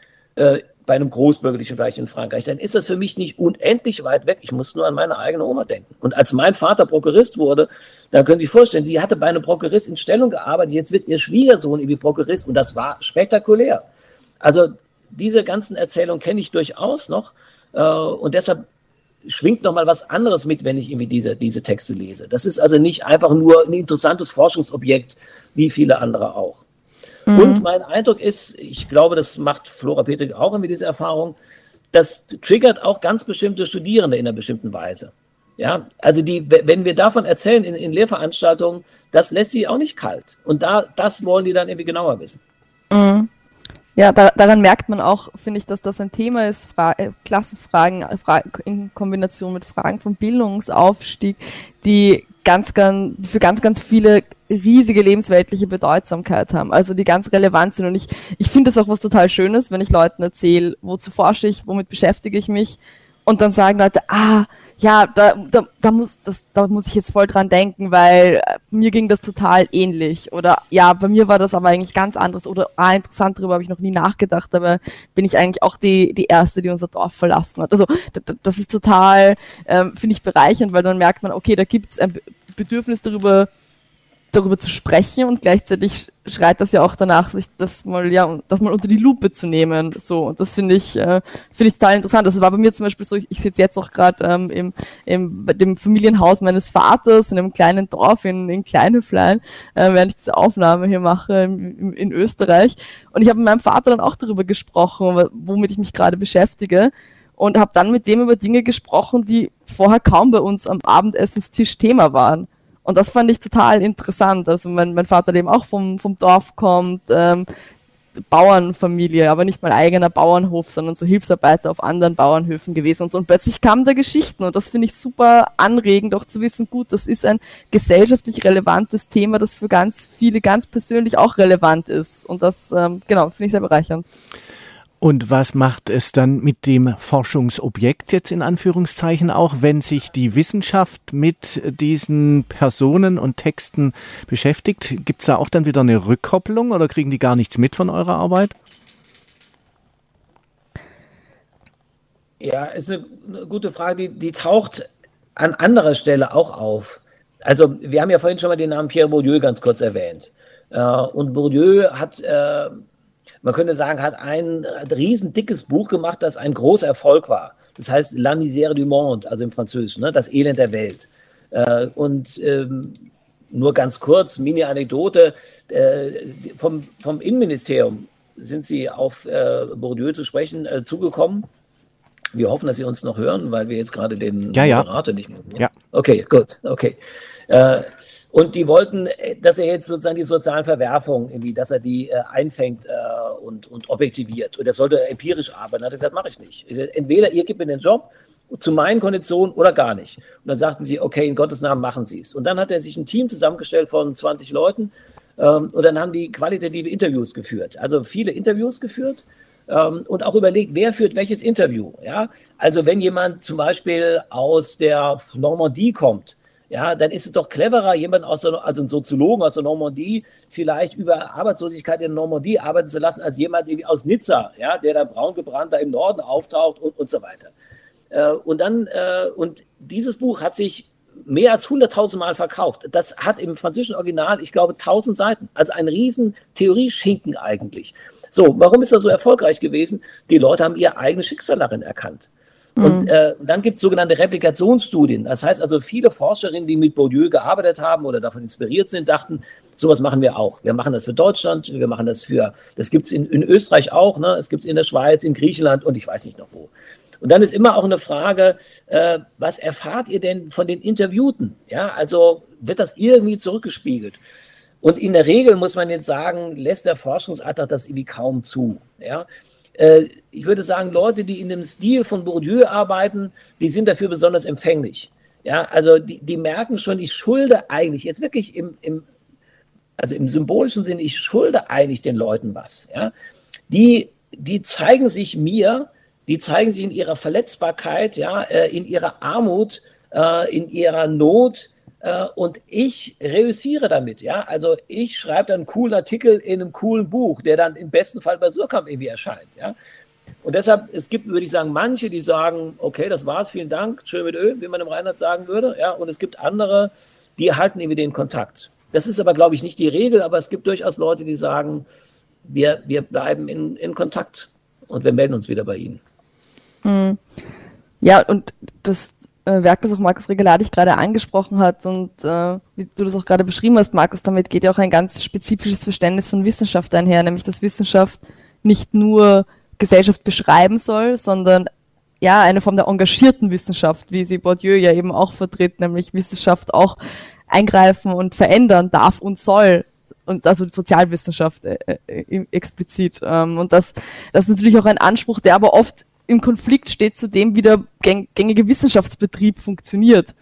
äh, bei einem großbürgerlichen Reich in Frankreich, dann ist das für mich nicht unendlich weit weg. Ich muss nur an meine eigene Oma denken. Und als mein Vater Prokurist wurde, dann können Sie sich vorstellen, sie hatte bei einem Prokurist in Stellung gearbeitet, jetzt wird ihr Schwiegersohn irgendwie Prokurist und das war spektakulär. Also diese ganzen Erzählungen kenne ich durchaus noch äh, und deshalb schwingt noch mal was anderes mit, wenn ich irgendwie diese, diese Texte lese. Das ist also nicht einfach nur ein interessantes Forschungsobjekt, wie viele andere auch. Mhm. Und mein Eindruck ist, ich glaube, das macht Flora Petri auch irgendwie diese Erfahrung, das triggert auch ganz bestimmte Studierende in einer bestimmten Weise. Ja, also die, wenn wir davon erzählen in, in Lehrveranstaltungen, das lässt sie auch nicht kalt. Und da, das wollen die dann irgendwie genauer wissen. Mhm. Ja, da, daran merkt man auch, finde ich, dass das ein Thema ist, Fra- äh, Klassenfragen Fra- in Kombination mit Fragen vom Bildungsaufstieg, die ganz, ganz, die für ganz, ganz viele riesige lebensweltliche Bedeutsamkeit haben, also die ganz relevant sind. Und ich, ich finde das auch was total Schönes, wenn ich Leuten erzähle, wozu forsche ich, womit beschäftige ich mich, und dann sagen Leute, ah, ja, da, da, da, muss, das, da muss ich jetzt voll dran denken, weil mir ging das total ähnlich. Oder ja, bei mir war das aber eigentlich ganz anderes. Oder ah, interessant, darüber habe ich noch nie nachgedacht, aber bin ich eigentlich auch die, die Erste, die unser Dorf verlassen hat. Also das ist total, ähm, finde ich, bereichernd, weil dann merkt man, okay, da gibt es ein Bedürfnis darüber, darüber zu sprechen, und gleichzeitig schreit das ja auch danach, sich das mal, ja, das mal unter die Lupe zu nehmen, so, und das finde ich, äh, finde ich total interessant. Das war bei mir zum Beispiel so, ich, ich sitze jetzt auch gerade ähm, im, im, bei dem Familienhaus meines Vaters in einem kleinen Dorf in, in Kleinhöflein, äh, während ich diese Aufnahme hier mache im, im, in Österreich, und ich habe mit meinem Vater dann auch darüber gesprochen, womit ich mich gerade beschäftige, und habe dann mit dem über Dinge gesprochen, die vorher kaum bei uns am Abendessenstisch Thema waren. Und das fand ich total interessant. Also mein, mein Vater, der eben auch vom, vom Dorf kommt, ähm, Bauernfamilie, aber nicht mal eigener Bauernhof, sondern so Hilfsarbeiter auf anderen Bauernhöfen gewesen und so. Und plötzlich kamen da Geschichten, und das finde ich super anregend, auch zu wissen, gut, das ist ein gesellschaftlich relevantes Thema, das für ganz viele ganz persönlich auch relevant ist. Und das, ähm, genau, finde ich sehr bereichernd. Und was macht es dann mit dem Forschungsobjekt jetzt in Anführungszeichen auch, wenn sich die Wissenschaft mit diesen Personen und Texten beschäftigt? Gibt es da auch dann wieder eine Rückkopplung, oder kriegen die gar nichts mit von eurer Arbeit? Ja, ist eine, eine gute Frage, die, die taucht an anderer Stelle auch auf. Also wir haben ja vorhin schon mal den Namen Pierre Bourdieu ganz kurz erwähnt. Äh, und Bourdieu hat... Äh, Man könnte sagen, hat ein riesen dickes Buch gemacht, das ein großer Erfolg war. Das heißt La misère du monde, also im Französischen, ne? Das Elend der Welt. Äh, und ähm, nur ganz kurz, Mini-Anekdote, äh, vom, vom Innenministerium sind Sie auf äh, Bourdieu zu sprechen äh, zugekommen. Wir hoffen, dass Sie uns noch hören, weil wir jetzt gerade den ja, ja. Moderator nicht mehr sehen. Ja. Okay, gut, okay. Äh, Und die wollten, dass er jetzt sozusagen die sozialen Verwerfungen, irgendwie, dass er die äh, einfängt äh, und, und objektiviert. Und er sollte empirisch arbeiten. Dann hat er gesagt, mache ich nicht. Entweder ihr gebt mir den Job zu meinen Konditionen oder gar nicht. Und dann sagten sie, okay, in Gottes Namen machen Sie es. Und dann hat er sich ein Team zusammengestellt von zwanzig Leuten ähm, und dann haben die qualitative Interviews geführt. Also viele Interviews geführt. Ähm, und auch überlegt, wer führt welches Interview. Ja? Also wenn jemand zum Beispiel aus der Normandie kommt, ja, dann ist es doch cleverer, jemanden aus der, also einen Soziologen aus der Normandie vielleicht über Arbeitslosigkeit in der Normandie arbeiten zu lassen, als jemand aus Nizza, ja, der da braun gebrannt da im Norden auftaucht und, und so weiter. Äh, und dann, äh, und dieses Buch hat sich mehr als hunderttausend Mal verkauft. Das hat im französischen Original, ich glaube, tausend Seiten. Also ein riesen Theorieschinken eigentlich. So, warum ist das so erfolgreich gewesen? Die Leute haben ihr eigenes Schicksal darin erkannt. Und äh, dann gibt es sogenannte Replikationsstudien. Das heißt also, viele Forscherinnen, die mit Bourdieu gearbeitet haben oder davon inspiriert sind, dachten, sowas machen wir auch. Wir machen das für Deutschland, wir machen das für, das gibt es in, in Österreich auch, ne? Es gibt es in der Schweiz, in Griechenland und ich weiß nicht noch wo. Und dann ist immer auch eine Frage, äh, was erfahrt ihr denn von den Interviewten? Ja, also wird das irgendwie zurückgespiegelt? Und in der Regel muss man jetzt sagen, lässt der Forschungsalltag das irgendwie kaum zu. Ja. Ich würde sagen, Leute, die in dem Stil von Bourdieu arbeiten, die sind dafür besonders empfänglich. Ja, also die, die merken schon, ich schulde eigentlich, jetzt wirklich im, im, also im symbolischen Sinne, ich schulde eigentlich den Leuten was. Ja. Die, die zeigen sich mir, die zeigen sich in ihrer Verletzbarkeit, ja, in ihrer Armut, in ihrer Not, und ich reüssiere damit, ja, also ich schreibe dann einen coolen Artikel in einem coolen Buch, der dann im besten Fall bei Suhrkamp irgendwie erscheint, ja, und deshalb, es gibt, würde ich sagen, manche, die sagen, okay, das war's, vielen Dank, schön mit Ö, wie man im Rheinland sagen würde, ja, und es gibt andere, die halten irgendwie den Kontakt. Das ist aber, glaube ich, nicht die Regel, aber es gibt durchaus Leute, die sagen, wir, wir bleiben in, in Kontakt und wir melden uns wieder bei Ihnen. Mhm. Ja, und das Werk, das auch Markus Rigaladig gerade angesprochen hat und äh, wie du das auch gerade beschrieben hast, Markus, damit geht ja auch ein ganz spezifisches Verständnis von Wissenschaft einher, nämlich dass Wissenschaft nicht nur Gesellschaft beschreiben soll, sondern ja eine Form der engagierten Wissenschaft, wie sie Bourdieu ja eben auch vertritt, nämlich Wissenschaft auch eingreifen und verändern darf und soll. Und also die Sozialwissenschaft äh, äh, explizit. Ähm, und das, das ist natürlich auch ein Anspruch, der aber oft im Konflikt steht zu dem, wie der gängige Wissenschaftsbetrieb funktioniert.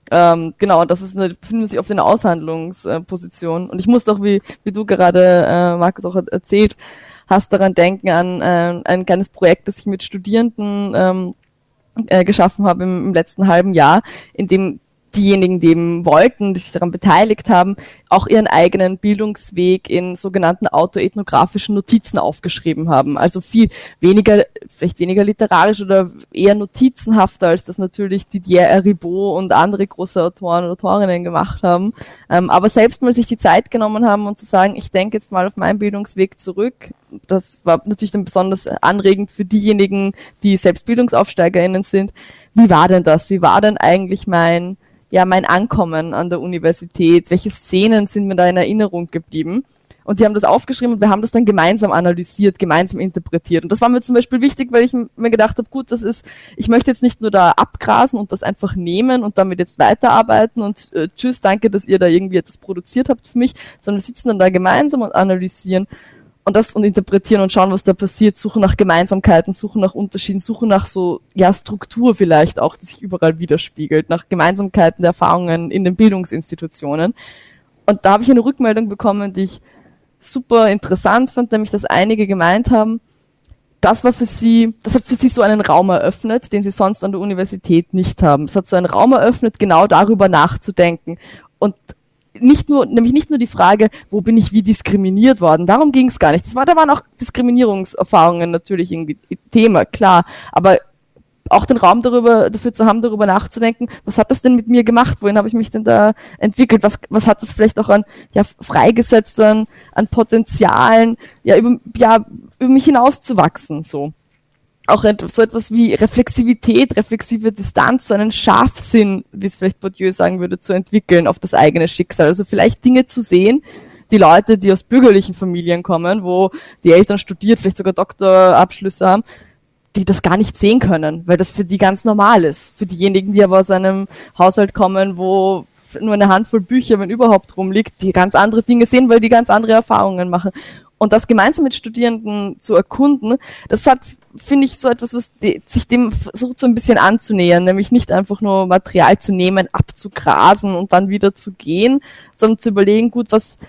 Ähm, genau, das ist eine, befinden wir sich auf den Aushandlungsposition. Äh, und ich muss doch, wie, wie du gerade, äh, Markus, auch erzählt hast, daran denken an äh, ein kleines Projekt, das ich mit Studierenden ähm, äh, geschaffen habe im, im letzten halben Jahr, in dem diejenigen, die eben wollten, die sich daran beteiligt haben, auch ihren eigenen Bildungsweg in sogenannten autoethnografischen Notizen aufgeschrieben haben. Also viel weniger, vielleicht weniger literarisch oder eher notizenhafter, als das natürlich Didier Erribaud und andere große Autoren und Autorinnen gemacht haben. Ähm, aber selbst mal sich die Zeit genommen haben und zu sagen, ich denke jetzt mal auf meinen Bildungsweg zurück. Das war natürlich dann besonders anregend für diejenigen, die selbst BildungsaufsteigerInnen sind. Wie war denn das? Wie war denn eigentlich mein ja, mein Ankommen an der Universität, welche Szenen sind mir da in Erinnerung geblieben? Und die haben das aufgeschrieben und wir haben das dann gemeinsam analysiert, gemeinsam interpretiert. Und das war mir zum Beispiel wichtig, weil ich mir gedacht habe, gut, das ist, ich möchte jetzt nicht nur da abgrasen und das einfach nehmen und damit jetzt weiterarbeiten und äh, tschüss, danke, dass ihr da irgendwie etwas produziert habt für mich, sondern wir sitzen dann da gemeinsam und analysieren und das und interpretieren und schauen, was da passiert, suchen nach Gemeinsamkeiten, suchen nach Unterschieden, suchen nach so, ja, Struktur vielleicht auch, die sich überall widerspiegelt, nach Gemeinsamkeiten der Erfahrungen in den Bildungsinstitutionen. Und da habe ich eine Rückmeldung bekommen, die ich super interessant fand, nämlich, dass einige gemeint haben, das war für sie, das hat für sie so einen Raum eröffnet, den sie sonst an der Universität nicht haben. Es hat so einen Raum eröffnet, genau darüber nachzudenken. Und nicht nur, nämlich nicht nur die Frage, wo bin ich wie diskriminiert worden, darum ging es gar nicht. Das war, da waren auch Diskriminierungserfahrungen natürlich irgendwie Thema, klar, aber auch den Raum darüber, dafür zu haben, darüber nachzudenken, was hat das denn mit mir gemacht, wohin habe ich mich denn da entwickelt, was, was hat das vielleicht auch an, ja, freigesetzt an, an Potenzialen, ja, über, ja, über mich hinauszuwachsen, so. Auch so etwas wie Reflexivität, reflexive Distanz, so einen Scharfsinn, wie es vielleicht Bourdieu sagen würde, zu entwickeln auf das eigene Schicksal. Also vielleicht Dinge zu sehen, die Leute, die aus bürgerlichen Familien kommen, wo die Eltern studiert, vielleicht sogar Doktorabschlüsse haben, die das gar nicht sehen können, weil das für die ganz normal ist. Für diejenigen, die aber aus einem Haushalt kommen, wo nur eine Handvoll Bücher, wenn überhaupt, rumliegt, die ganz andere Dinge sehen, weil die ganz andere Erfahrungen machen. Und das gemeinsam mit Studierenden zu erkunden, das hat, finde ich, so etwas, was die, sich dem versucht so ein bisschen anzunähern, nämlich nicht einfach nur Material zu nehmen, abzugrasen und dann wieder zu gehen, sondern zu überlegen, gut, was,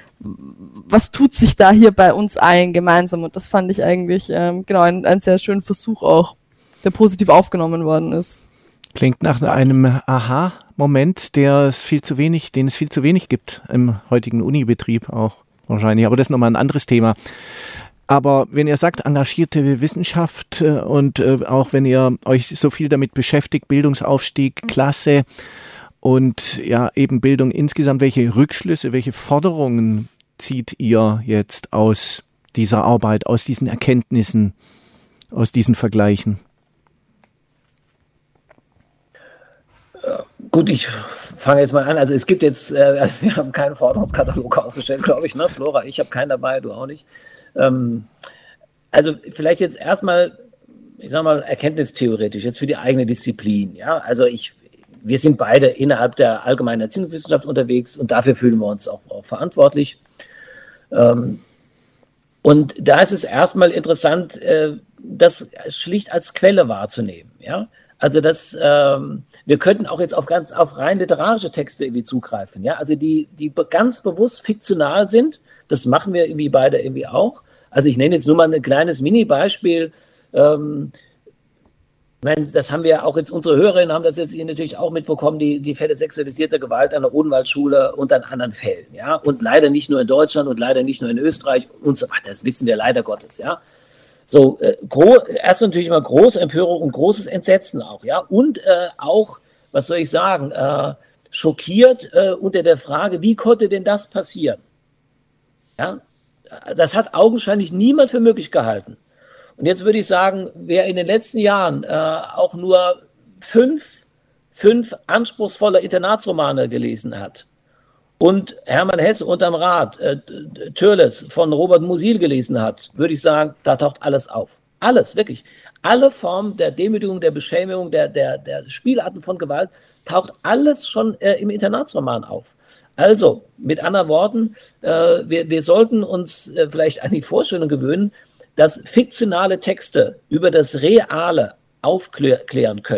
was tut sich da hier bei uns allen gemeinsam? Und das fand ich eigentlich, ähm, genau, ein, ein sehr schöner Versuch auch, der positiv aufgenommen worden ist. Klingt nach einem Aha-Moment, der es viel zu wenig, den es viel zu wenig gibt im heutigen Unibetrieb auch. Wahrscheinlich, aber das ist nochmal ein anderes Thema. Aber wenn ihr sagt, engagierte Wissenschaft äh, und äh, auch wenn ihr euch so viel damit beschäftigt, Bildungsaufstieg, Klasse und ja eben Bildung insgesamt, welche Rückschlüsse, welche Forderungen zieht ihr jetzt aus dieser Arbeit, aus diesen Erkenntnissen, aus diesen Vergleichen? Gut, ich fange jetzt mal an. Also es gibt jetzt, äh, wir haben keinen Forderungskatalog aufgestellt, glaube ich, ne? Flora, ich habe keinen dabei, du auch nicht. Ähm, also vielleicht jetzt erstmal, ich sag mal, erkenntnistheoretisch, jetzt für die eigene Disziplin. Ja, also ich, wir sind beide innerhalb der allgemeinen Erziehungswissenschaft unterwegs und dafür fühlen wir uns auch, auch verantwortlich. Ähm, und da ist es erstmal interessant, äh, das schlicht als Quelle wahrzunehmen. Ja, also das, ähm, wir könnten auch jetzt auf ganz auf rein literarische Texte irgendwie zugreifen. Ja, also die die ganz bewusst fiktional sind. Das machen wir irgendwie beide irgendwie auch. Also ich nenne jetzt nur mal ein kleines Mini-Beispiel. Ähm, ich meine, das haben wir auch jetzt, unsere Hörerinnen haben das jetzt hier natürlich auch mitbekommen, die, die Fälle sexualisierter Gewalt an der Odenwaldschule und an anderen Fällen. Ja, und leider nicht nur in Deutschland und leider nicht nur in Österreich und so weiter. Das wissen wir leider Gottes, ja. So, äh, gro- erst natürlich immer große Empörung und großes Entsetzen auch, ja. Und äh, auch, was soll ich sagen, äh, schockiert äh, unter der Frage, wie konnte denn das passieren? Ja, das hat augenscheinlich niemand für möglich gehalten. Und jetzt würde ich sagen, wer in den letzten Jahren äh, auch nur fünf, fünf anspruchsvolle Internatsromane gelesen hat und Hermann Hesse unterm Rad, äh, Törles von Robert Musil gelesen hat, würde ich sagen, da taucht alles auf. Alles, wirklich. Alle Formen der Demütigung, der Beschämigung, der, der, der Spielarten von Gewalt, taucht alles schon äh, im Internatsroman auf. Also, mit anderen Worten, äh, wir, wir sollten uns äh, vielleicht an die Vorstellung gewöhnen, dass fiktionale Texte über das Reale aufklären können.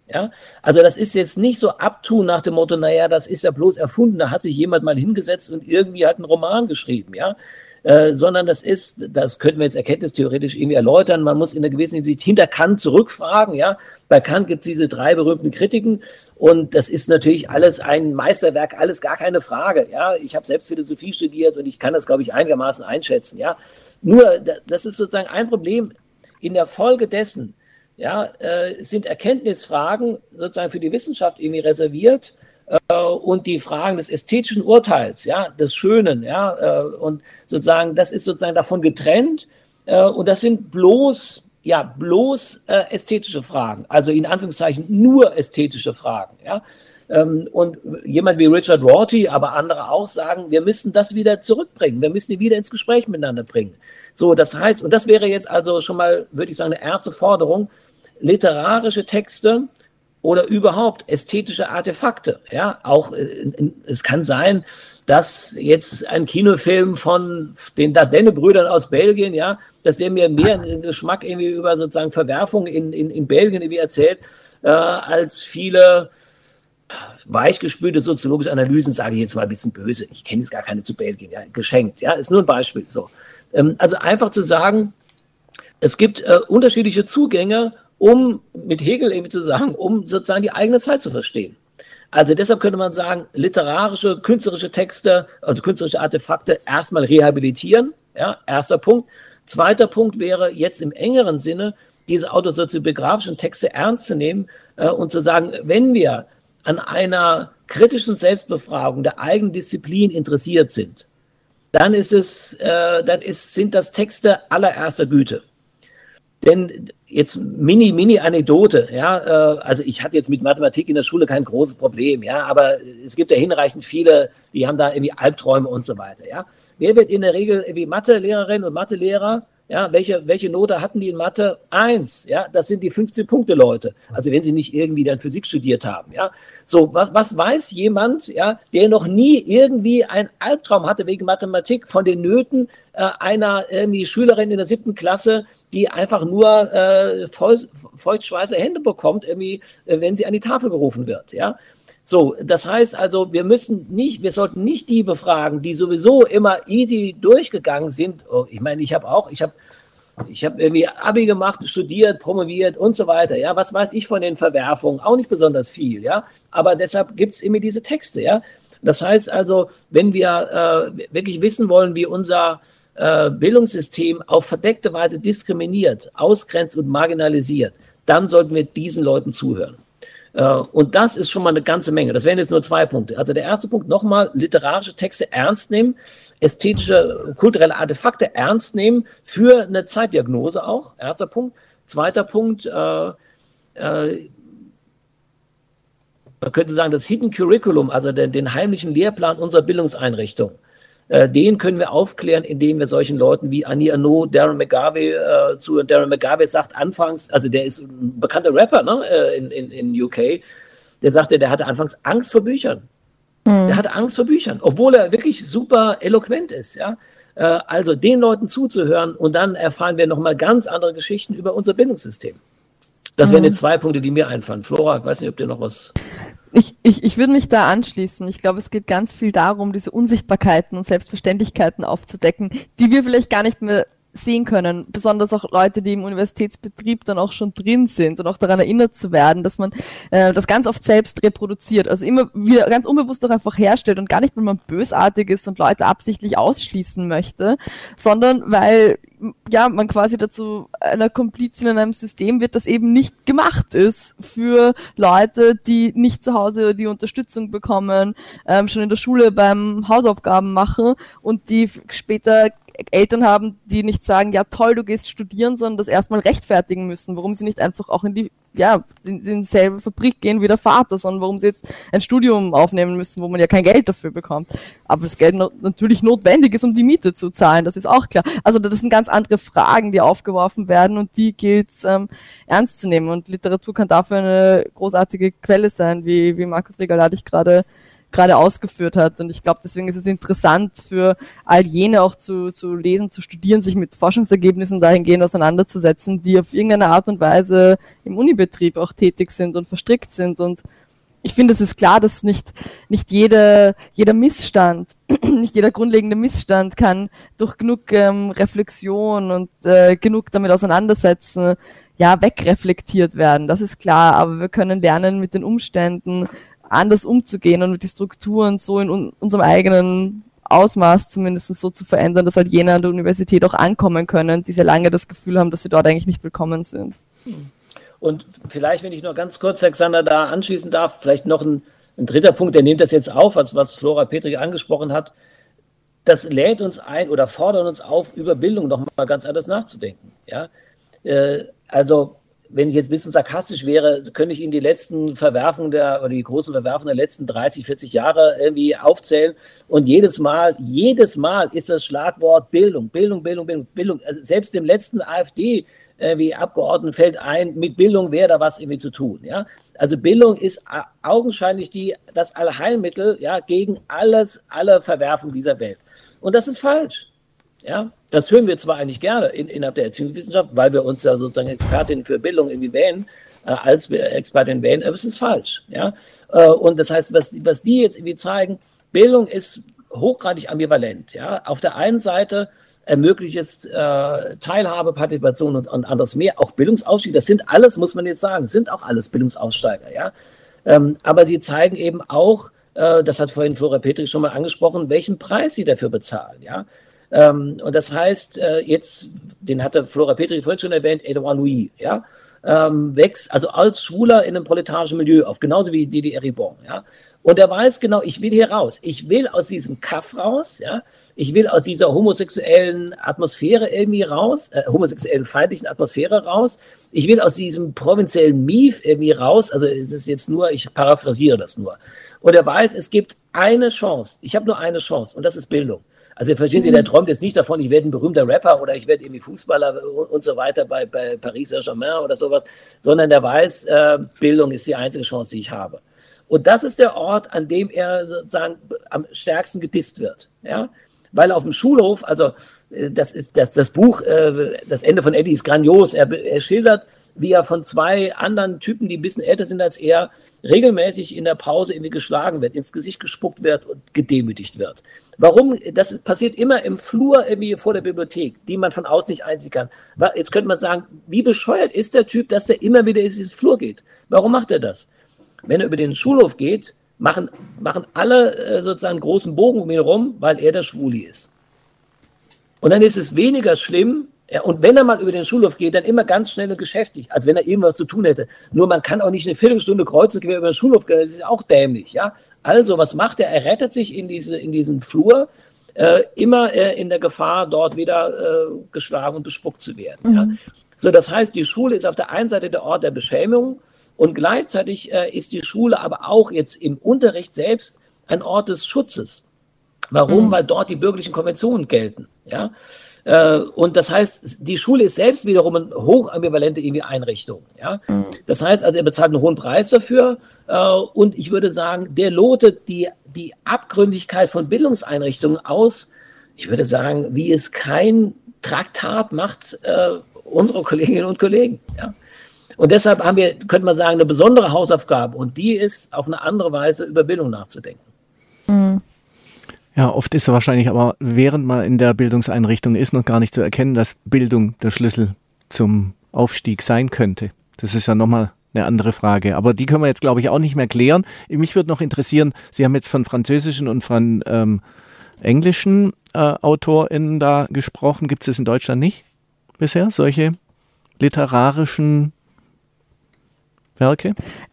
Ja, also das ist jetzt nicht so abtun nach dem Motto, naja, das ist ja bloß erfunden, da hat sich jemand mal hingesetzt und irgendwie hat einen Roman geschrieben, ja, äh, sondern das ist, das könnten wir jetzt erkenntnistheoretisch irgendwie erläutern, man muss in einer gewissen Hinsicht hinter Kant zurückfragen, ja, bei Kant gibt es diese drei berühmten Kritiken und das ist natürlich alles ein Meisterwerk, alles gar keine Frage, ja, ich habe selbst Philosophie studiert und ich kann das, glaube ich, einigermaßen einschätzen, ja, nur, das ist sozusagen ein Problem in der Folge dessen, ja, äh, sind Erkenntnisfragen sozusagen für die Wissenschaft irgendwie reserviert äh, und die Fragen des ästhetischen Urteils, ja, des Schönen, ja, äh, und sozusagen, das ist sozusagen davon getrennt äh, und das sind bloß, ja, bloß äh, ästhetische Fragen, also in Anführungszeichen nur ästhetische Fragen, ja. Ähm, und jemand wie Richard Rorty, aber andere auch sagen, wir müssen das wieder zurückbringen, wir müssen die wieder ins Gespräch miteinander bringen. So, das heißt, und das wäre jetzt also schon mal, würde ich sagen, eine erste Forderung, literarische Texte oder überhaupt ästhetische Artefakte. Ja, auch äh, es kann sein, dass jetzt ein Kinofilm von den Dardenne-Brüdern aus Belgien, ja, dass der mir mehr einen Geschmack irgendwie über sozusagen Verwerfungen in, in, in Belgien irgendwie erzählt, äh, als viele weichgespülte soziologische Analysen, sage ich jetzt mal ein bisschen böse. Ich kenne jetzt gar keine zu Belgien, ja, geschenkt. Ja, ist nur ein Beispiel. So, ähm, also einfach zu sagen, es gibt äh, unterschiedliche Zugänge, um mit Hegel irgendwie zu sagen, um sozusagen die eigene Zeit zu verstehen. Also deshalb könnte man sagen, literarische, künstlerische Texte, also künstlerische Artefakte erstmal rehabilitieren, ja, erster Punkt. Zweiter Punkt wäre jetzt im engeren Sinne, diese autosoziobiografischen Texte ernst zu nehmen äh, und zu sagen, wenn wir an einer kritischen Selbstbefragung der eigenen Disziplin interessiert sind, dann ist es, äh, dann ist, sind das Texte allererster Güte. Denn jetzt mini, mini Anekdote, ja, äh, also ich hatte jetzt mit Mathematik in der Schule kein großes Problem, ja, aber es gibt ja hinreichend viele, die haben da irgendwie Albträume und so weiter, ja. Wer wird in der Regel irgendwie Mathelehrerin und Mathelehrer, ja, welche, welche Note hatten die in Mathe? Eins, ja, das sind die fünfzehn-Punkte-Leute, also wenn sie nicht irgendwie dann Physik studiert haben, ja. So, was, was weiß jemand, ja, der noch nie irgendwie einen Albtraum hatte wegen Mathematik von den Nöten äh, einer irgendwie Schülerin in der siebten Klasse, die einfach nur äh, feuchtschweiße Hände bekommt, irgendwie, äh, wenn sie an die Tafel gerufen wird, ja. So, das heißt also, wir müssen nicht, wir sollten nicht die befragen, die sowieso immer easy durchgegangen sind. Oh, ich meine, ich habe auch, ich habe ich habe irgendwie Abi gemacht, studiert, promoviert und so weiter, ja. Was weiß ich von den Verwerfungen? Auch nicht besonders viel, ja. Aber deshalb gibt es immer diese Texte, ja. Das heißt also, wenn wir äh, wirklich wissen wollen, wie unser Bildungssystem auf verdeckte Weise diskriminiert, ausgrenzt und marginalisiert, dann sollten wir diesen Leuten zuhören. Und das ist schon mal eine ganze Menge. Das wären jetzt nur zwei Punkte. Also der erste Punkt nochmal, literarische Texte ernst nehmen, ästhetische, kulturelle Artefakte ernst nehmen für eine Zeitdiagnose auch. Erster Punkt. Zweiter Punkt, äh, äh, man könnte sagen, das Hidden Curriculum, also den, den heimlichen Lehrplan unserer Bildungseinrichtung, den können wir aufklären, indem wir solchen Leuten wie Annie Arnaud, Darren McGarvey äh, zu. Darren McGarvey sagt anfangs, also der ist ein bekannter Rapper, ne, in, in, in U K, der sagte, der hatte anfangs Angst vor Büchern. Mhm. Der hatte Angst vor Büchern, obwohl er wirklich super eloquent ist, ja. Äh, also den Leuten zuzuhören und dann erfahren wir nochmal ganz andere Geschichten über unser Bildungssystem. Das wären mhm. jetzt zwei Punkte, die mir einfallen. Flora, ich weiß nicht, ob dir noch was... Ich, ich, ich würde mich da anschließen. Ich glaube, es geht ganz viel darum, diese Unsichtbarkeiten und Selbstverständlichkeiten aufzudecken, die wir vielleicht gar nicht mehr sehen können. Besonders auch Leute, die im Universitätsbetrieb dann auch schon drin sind und auch daran erinnert zu werden, dass man äh, das ganz oft selbst reproduziert. Also immer wieder ganz unbewusst auch einfach herstellt und gar nicht, weil man bösartig ist und Leute absichtlich ausschließen möchte, sondern weil ja, man quasi dazu einer Komplizin in einem System wird, das eben nicht gemacht ist für Leute, die nicht zu Hause die Unterstützung bekommen, ähm, schon in der Schule beim Hausaufgaben machen und die später Eltern haben, die nicht sagen, ja toll, du gehst studieren, sondern das erstmal rechtfertigen müssen, warum sie nicht einfach auch in die, ja, in, in dieselbe Fabrik gehen wie der Vater, sondern warum sie jetzt ein Studium aufnehmen müssen, wo man ja kein Geld dafür bekommt. Aber das Geld no- natürlich notwendig ist, um die Miete zu zahlen, das ist auch klar. Also das sind ganz andere Fragen, die aufgeworfen werden und die gilt es ähm, ernst zu nehmen und Literatur kann dafür eine großartige Quelle sein, wie, wie Markus Regaladich gerade gerade ausgeführt hat. Und ich glaube, deswegen ist es interessant für all jene auch zu, zu lesen, zu studieren, sich mit Forschungsergebnissen dahingehend auseinanderzusetzen, die auf irgendeine Art und Weise im Unibetrieb auch tätig sind und verstrickt sind. Und ich finde, es ist klar, dass nicht, nicht jede, jeder Missstand, nicht jeder grundlegende Missstand kann durch genug ähm, Reflexion und äh, genug damit auseinandersetzen, ja, wegreflektiert werden. Das ist klar, aber wir können lernen, mit den Umständen anders umzugehen und mit die Strukturen so in un- unserem eigenen Ausmaß zumindest so zu verändern, dass halt jene an der Universität auch ankommen können, die sehr lange das Gefühl haben, dass sie dort eigentlich nicht willkommen sind. Und vielleicht, wenn ich noch ganz kurz, Alexander, da anschließen darf, vielleicht noch ein, ein dritter Punkt, der nimmt das jetzt auf, was, was Flora Petri angesprochen hat. Das lädt uns ein oder fordert uns auf, über Bildung noch mal ganz anders nachzudenken. Ja? Äh, also, wenn ich jetzt ein bisschen sarkastisch wäre, könnte ich Ihnen die letzten Verwerfungen der, oder die großen Verwerfungen der letzten dreißig, vierzig Jahre irgendwie aufzählen. Und jedes Mal, jedes Mal ist das Schlagwort Bildung, Bildung, Bildung, Bildung, Bildung. Also selbst dem letzten AfD wie Abgeordneten fällt ein, mit Bildung wäre da was irgendwie zu tun. Ja? Also Bildung ist augenscheinlich die, das Allheilmittel, ja, gegen alles, alle Verwerfungen dieser Welt. Und das ist falsch. Ja? Das hören wir zwar eigentlich gerne in, innerhalb der Erziehungswissenschaft, weil wir uns ja sozusagen Expertinnen für Bildung irgendwie wählen, äh, als wir Expertinnen wählen, aber es ist falsch. Ja? Äh, und das heißt, was, was die jetzt irgendwie zeigen, Bildung ist hochgradig ambivalent. Ja? Auf der einen Seite ermöglicht es äh, Teilhabe, Partizipation und, und anderes mehr, auch Bildungsausstieg. Das sind alles, muss man jetzt sagen, sind auch alles Bildungsaussteiger. Ja? Ähm, aber sie zeigen eben auch, äh, das hat vorhin Flora Petri schon mal angesprochen, welchen Preis sie dafür bezahlen. Ja? Ähm, und das heißt, äh, jetzt, den hatte Flora Petri vorhin schon erwähnt, Edouard Louis, ja? ähm, wächst also als Schwuler in einem proletarischen Milieu auf, genauso wie Didi Eribon. Ja? Und er weiß genau, ich will hier raus. Ich will aus diesem Kaff raus. Ja? Ich will aus dieser homosexuellen Atmosphäre irgendwie raus, äh, homosexuellen feindlichen Atmosphäre raus. Ich will aus diesem provinziellen Mief irgendwie raus. Also es ist jetzt nur, ich paraphrasiere das nur. Und er weiß, es gibt eine Chance. Ich habe nur eine Chance und das ist Bildung. Also verstehen Sie, der träumt jetzt nicht davon, ich werde ein berühmter Rapper oder ich werde irgendwie Fußballer und so weiter bei, bei Paris Saint-Germain oder sowas, sondern der weiß, äh, Bildung ist die einzige Chance, die ich habe. Und das ist der Ort, an dem er sozusagen am stärksten gedisst wird. Ja? Weil auf dem Schulhof, also das ist das, das Buch, das Ende von Eddie ist grandios, er, er schildert, wie er von zwei anderen Typen, die ein bisschen älter sind als er, regelmäßig in der Pause irgendwie geschlagen wird, ins Gesicht gespuckt wird und gedemütigt wird. Warum? Das passiert immer im Flur irgendwie vor der Bibliothek, die man von außen nicht einsehen kann. Jetzt könnte man sagen, wie bescheuert ist der Typ, dass der immer wieder in dieses Flur geht? Warum macht er das? Wenn er über den Schulhof geht, machen, machen alle äh, sozusagen einen großen Bogen um ihn herum, weil er der Schwuli ist. Und dann ist es weniger schlimm, ja, und wenn er mal über den Schulhof geht, dann immer ganz schnell und geschäftig, als wenn er irgendwas zu tun hätte. Nur man kann auch nicht eine Viertelstunde kreuz und quer über den Schulhof gehen, das ist auch dämlich. Ja? Also, was macht er? Er rettet sich in, diese, in diesen Flur, äh, immer äh, in der Gefahr, dort wieder äh, geschlagen und bespuckt zu werden. Mhm. Ja? So, das heißt, die Schule ist auf der einen Seite der Ort der Beschämung, und gleichzeitig äh, ist die Schule aber auch jetzt im Unterricht selbst ein Ort des Schutzes. Warum? Mhm. Weil dort die bürgerlichen Konventionen gelten. Ja? Äh, und das heißt, die Schule ist selbst wiederum eine hochambivalente irgendwie Einrichtung. Ja? Mhm. Das heißt, also er bezahlt einen hohen Preis dafür. Äh, und ich würde sagen, der lotet die, die Abgründigkeit von Bildungseinrichtungen aus, ich würde sagen, wie es kein Traktat macht äh, unserer Kolleginnen und Kollegen. Ja? Und deshalb haben wir, könnte man sagen, eine besondere Hausaufgabe. Und die ist, auf eine andere Weise über Bildung nachzudenken. Mhm. Ja, oft ist wahrscheinlich aber, während man in der Bildungseinrichtung ist, noch gar nicht zu erkennen, dass Bildung der Schlüssel zum Aufstieg sein könnte. Das ist ja nochmal eine andere Frage. Aber die können wir jetzt, glaube ich, auch nicht mehr klären. Mich würde noch interessieren, Sie haben jetzt von französischen und von ähm, englischen äh, AutorInnen da gesprochen. Gibt es das in Deutschland nicht bisher, solche literarischen Werke?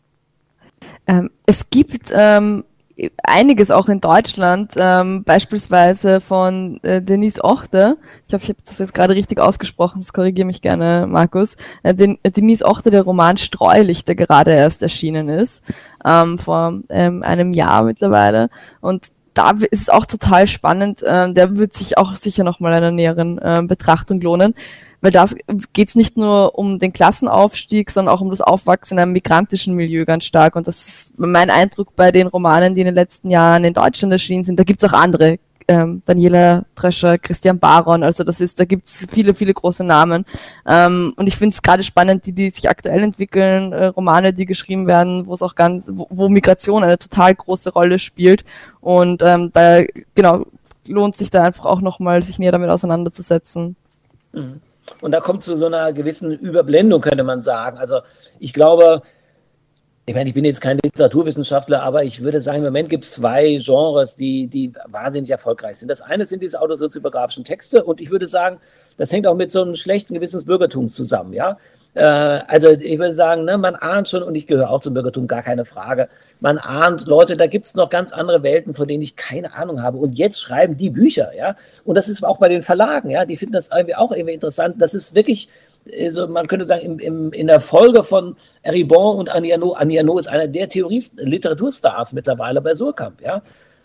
Ähm, es gibt ähm, einiges auch in Deutschland, ähm, beispielsweise von äh, Denise Ochte. Ich hoffe, ich habe das jetzt gerade richtig ausgesprochen, das korrigiere mich gerne, Markus. Äh, Den, äh, Denise Ochte, der Roman Streulicht, der gerade erst erschienen ist, ähm, vor ähm, einem Jahr mittlerweile. Und da ist es auch total spannend. Äh, der wird sich auch sicher nochmal einer näheren äh, Betrachtung lohnen. weil da geht es nicht nur um den Klassenaufstieg, sondern auch um das Aufwachsen in einem migrantischen Milieu ganz stark. Und das ist mein Eindruck bei den Romanen, die in den letzten Jahren in Deutschland erschienen sind. Da gibt es auch andere, ähm, Daniela Tröscher, Christian Baron, also das ist, da gibt es viele, viele große Namen. Ähm, und ich finde es gerade spannend, die, die sich aktuell entwickeln, äh, Romane, die geschrieben werden, wo es auch ganz, wo, wo Migration eine total große Rolle spielt. Und ähm, da, genau, lohnt sich da einfach auch nochmal, sich näher damit auseinanderzusetzen. Und da kommt zu so einer gewissen Überblendung, könnte man sagen. Also ich glaube, ich meine, ich bin jetzt kein Literaturwissenschaftler, aber ich würde sagen, im Moment gibt es zwei Genres, die, die wahnsinnig erfolgreich sind. Das eine sind diese autosoziobiografischen Texte und ich würde sagen, das hängt auch mit so einem schlechten Gewissen des Bürgertums zusammen, ja. Also ich würde sagen, ne, man ahnt schon, und ich gehöre auch zum Bürgertum, gar keine Frage, man ahnt, Leute, da gibt es noch ganz andere Welten, von denen ich keine Ahnung habe. Und jetzt schreiben die Bücher, ja. Und das ist auch bei den Verlagen, ja, die finden das irgendwie auch irgendwie interessant. Das ist wirklich, also man könnte sagen, im, im, in der Folge von Eribon und Annie Ernaux, Annie Ernaux ist einer der Theories, Literaturstars mittlerweile bei Suhrkamp, ja.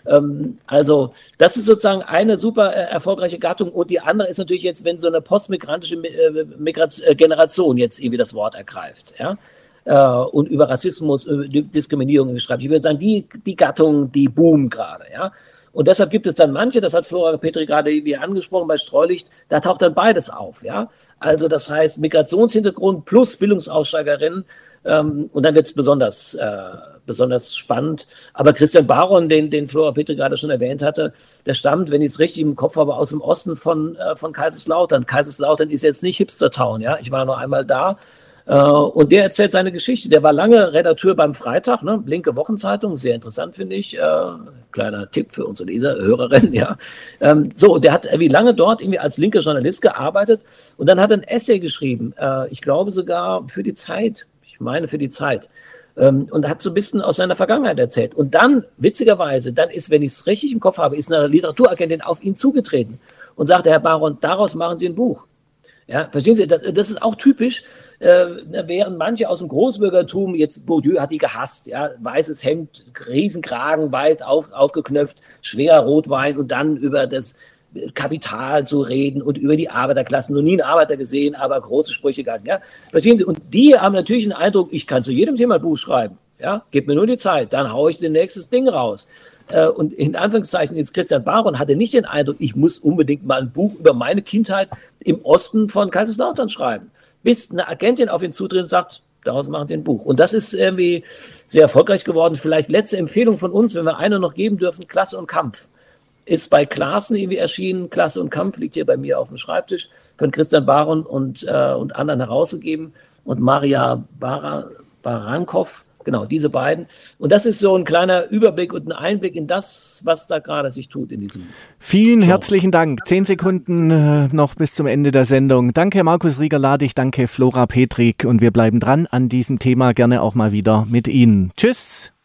Also das ist sozusagen eine super äh, erfolgreiche Gattung und die andere ist natürlich jetzt, wenn so eine postmigrantische äh, Migration, äh, Generation jetzt irgendwie das Wort ergreift, ja, äh, und über Rassismus, über Diskriminierung schreibt. Ich würde sagen, die, die Gattung, die boomen gerade, ja. Und deshalb gibt es dann manche, das hat Flora Petri gerade wie angesprochen bei Streulicht, da taucht dann beides auf, ja. Also das heißt Migrationshintergrund plus Bildungsaussteigerinnen. Ähm, und dann wird es besonders, äh, besonders spannend. Aber Christian Baron, den, den Flora Petri gerade schon erwähnt hatte, der stammt, wenn ich es richtig im Kopf habe, aus dem Osten von, äh, von Kaiserslautern. Kaiserslautern ist jetzt nicht Hipster-Town, ja. Ich war noch einmal da. Äh, und der erzählt seine Geschichte. Der war lange Redakteur beim Freitag, ne? Linke Wochenzeitung, sehr interessant, finde ich. Äh, kleiner Tipp für unsere Leser, Hörerinnen, ja. Ähm, so, der hat wie lange dort irgendwie als linker Journalist gearbeitet und dann hat er ein Essay geschrieben. Äh, ich glaube sogar für die Zeit. Ich meine für die Zeit. Ähm, und hat so ein bisschen aus seiner Vergangenheit erzählt. Und dann, witzigerweise, dann ist, wenn ich es richtig im Kopf habe, ist eine Literaturagentin auf ihn zugetreten und sagte, Herr Baron, daraus machen Sie ein Buch. Ja, verstehen Sie, das, das ist auch typisch, äh, während manche aus dem Großbürgertum, jetzt Bourdieu hat die gehasst, ja, weißes Hemd, Riesenkragen, weit auf, aufgeknöpft, schwerer Rotwein und dann über das Kapital zu reden und über die Arbeiterklassen. Noch nie einen Arbeiter gesehen, aber große Sprüche gehalten. Ja? Verstehen Sie? Und die haben natürlich einen Eindruck, ich kann zu jedem Thema ein Buch schreiben. Ja? Gib mir nur die Zeit, dann haue ich den nächstes Ding raus. Äh, und in Anführungszeichen, jetzt Christian Baron hatte nicht den Eindruck, ich muss unbedingt mal ein Buch über meine Kindheit im Osten von Kaiserslautern schreiben. Bis eine Agentin auf ihn zutritt und sagt, daraus machen Sie ein Buch. Und das ist irgendwie sehr erfolgreich geworden. Vielleicht letzte Empfehlung von uns, wenn wir eine noch geben dürfen, Klasse und Kampf. Ist bei Klaassen irgendwie erschienen. Klasse und Kampf liegt hier bei mir auf dem Schreibtisch, von Christian Baron und, äh, und anderen herausgegeben. Und Maria Bara, Barankow, genau, diese beiden. Und das ist so ein kleiner Überblick und ein Einblick in das, was da gerade sich tut in diesem. Vielen herzlichen Dank. Zehn Sekunden äh, noch bis zum Ende der Sendung. Danke Markus Rieger-Ladig, danke Flora Petri und wir bleiben dran an diesem Thema, gerne auch mal wieder mit Ihnen. Tschüss.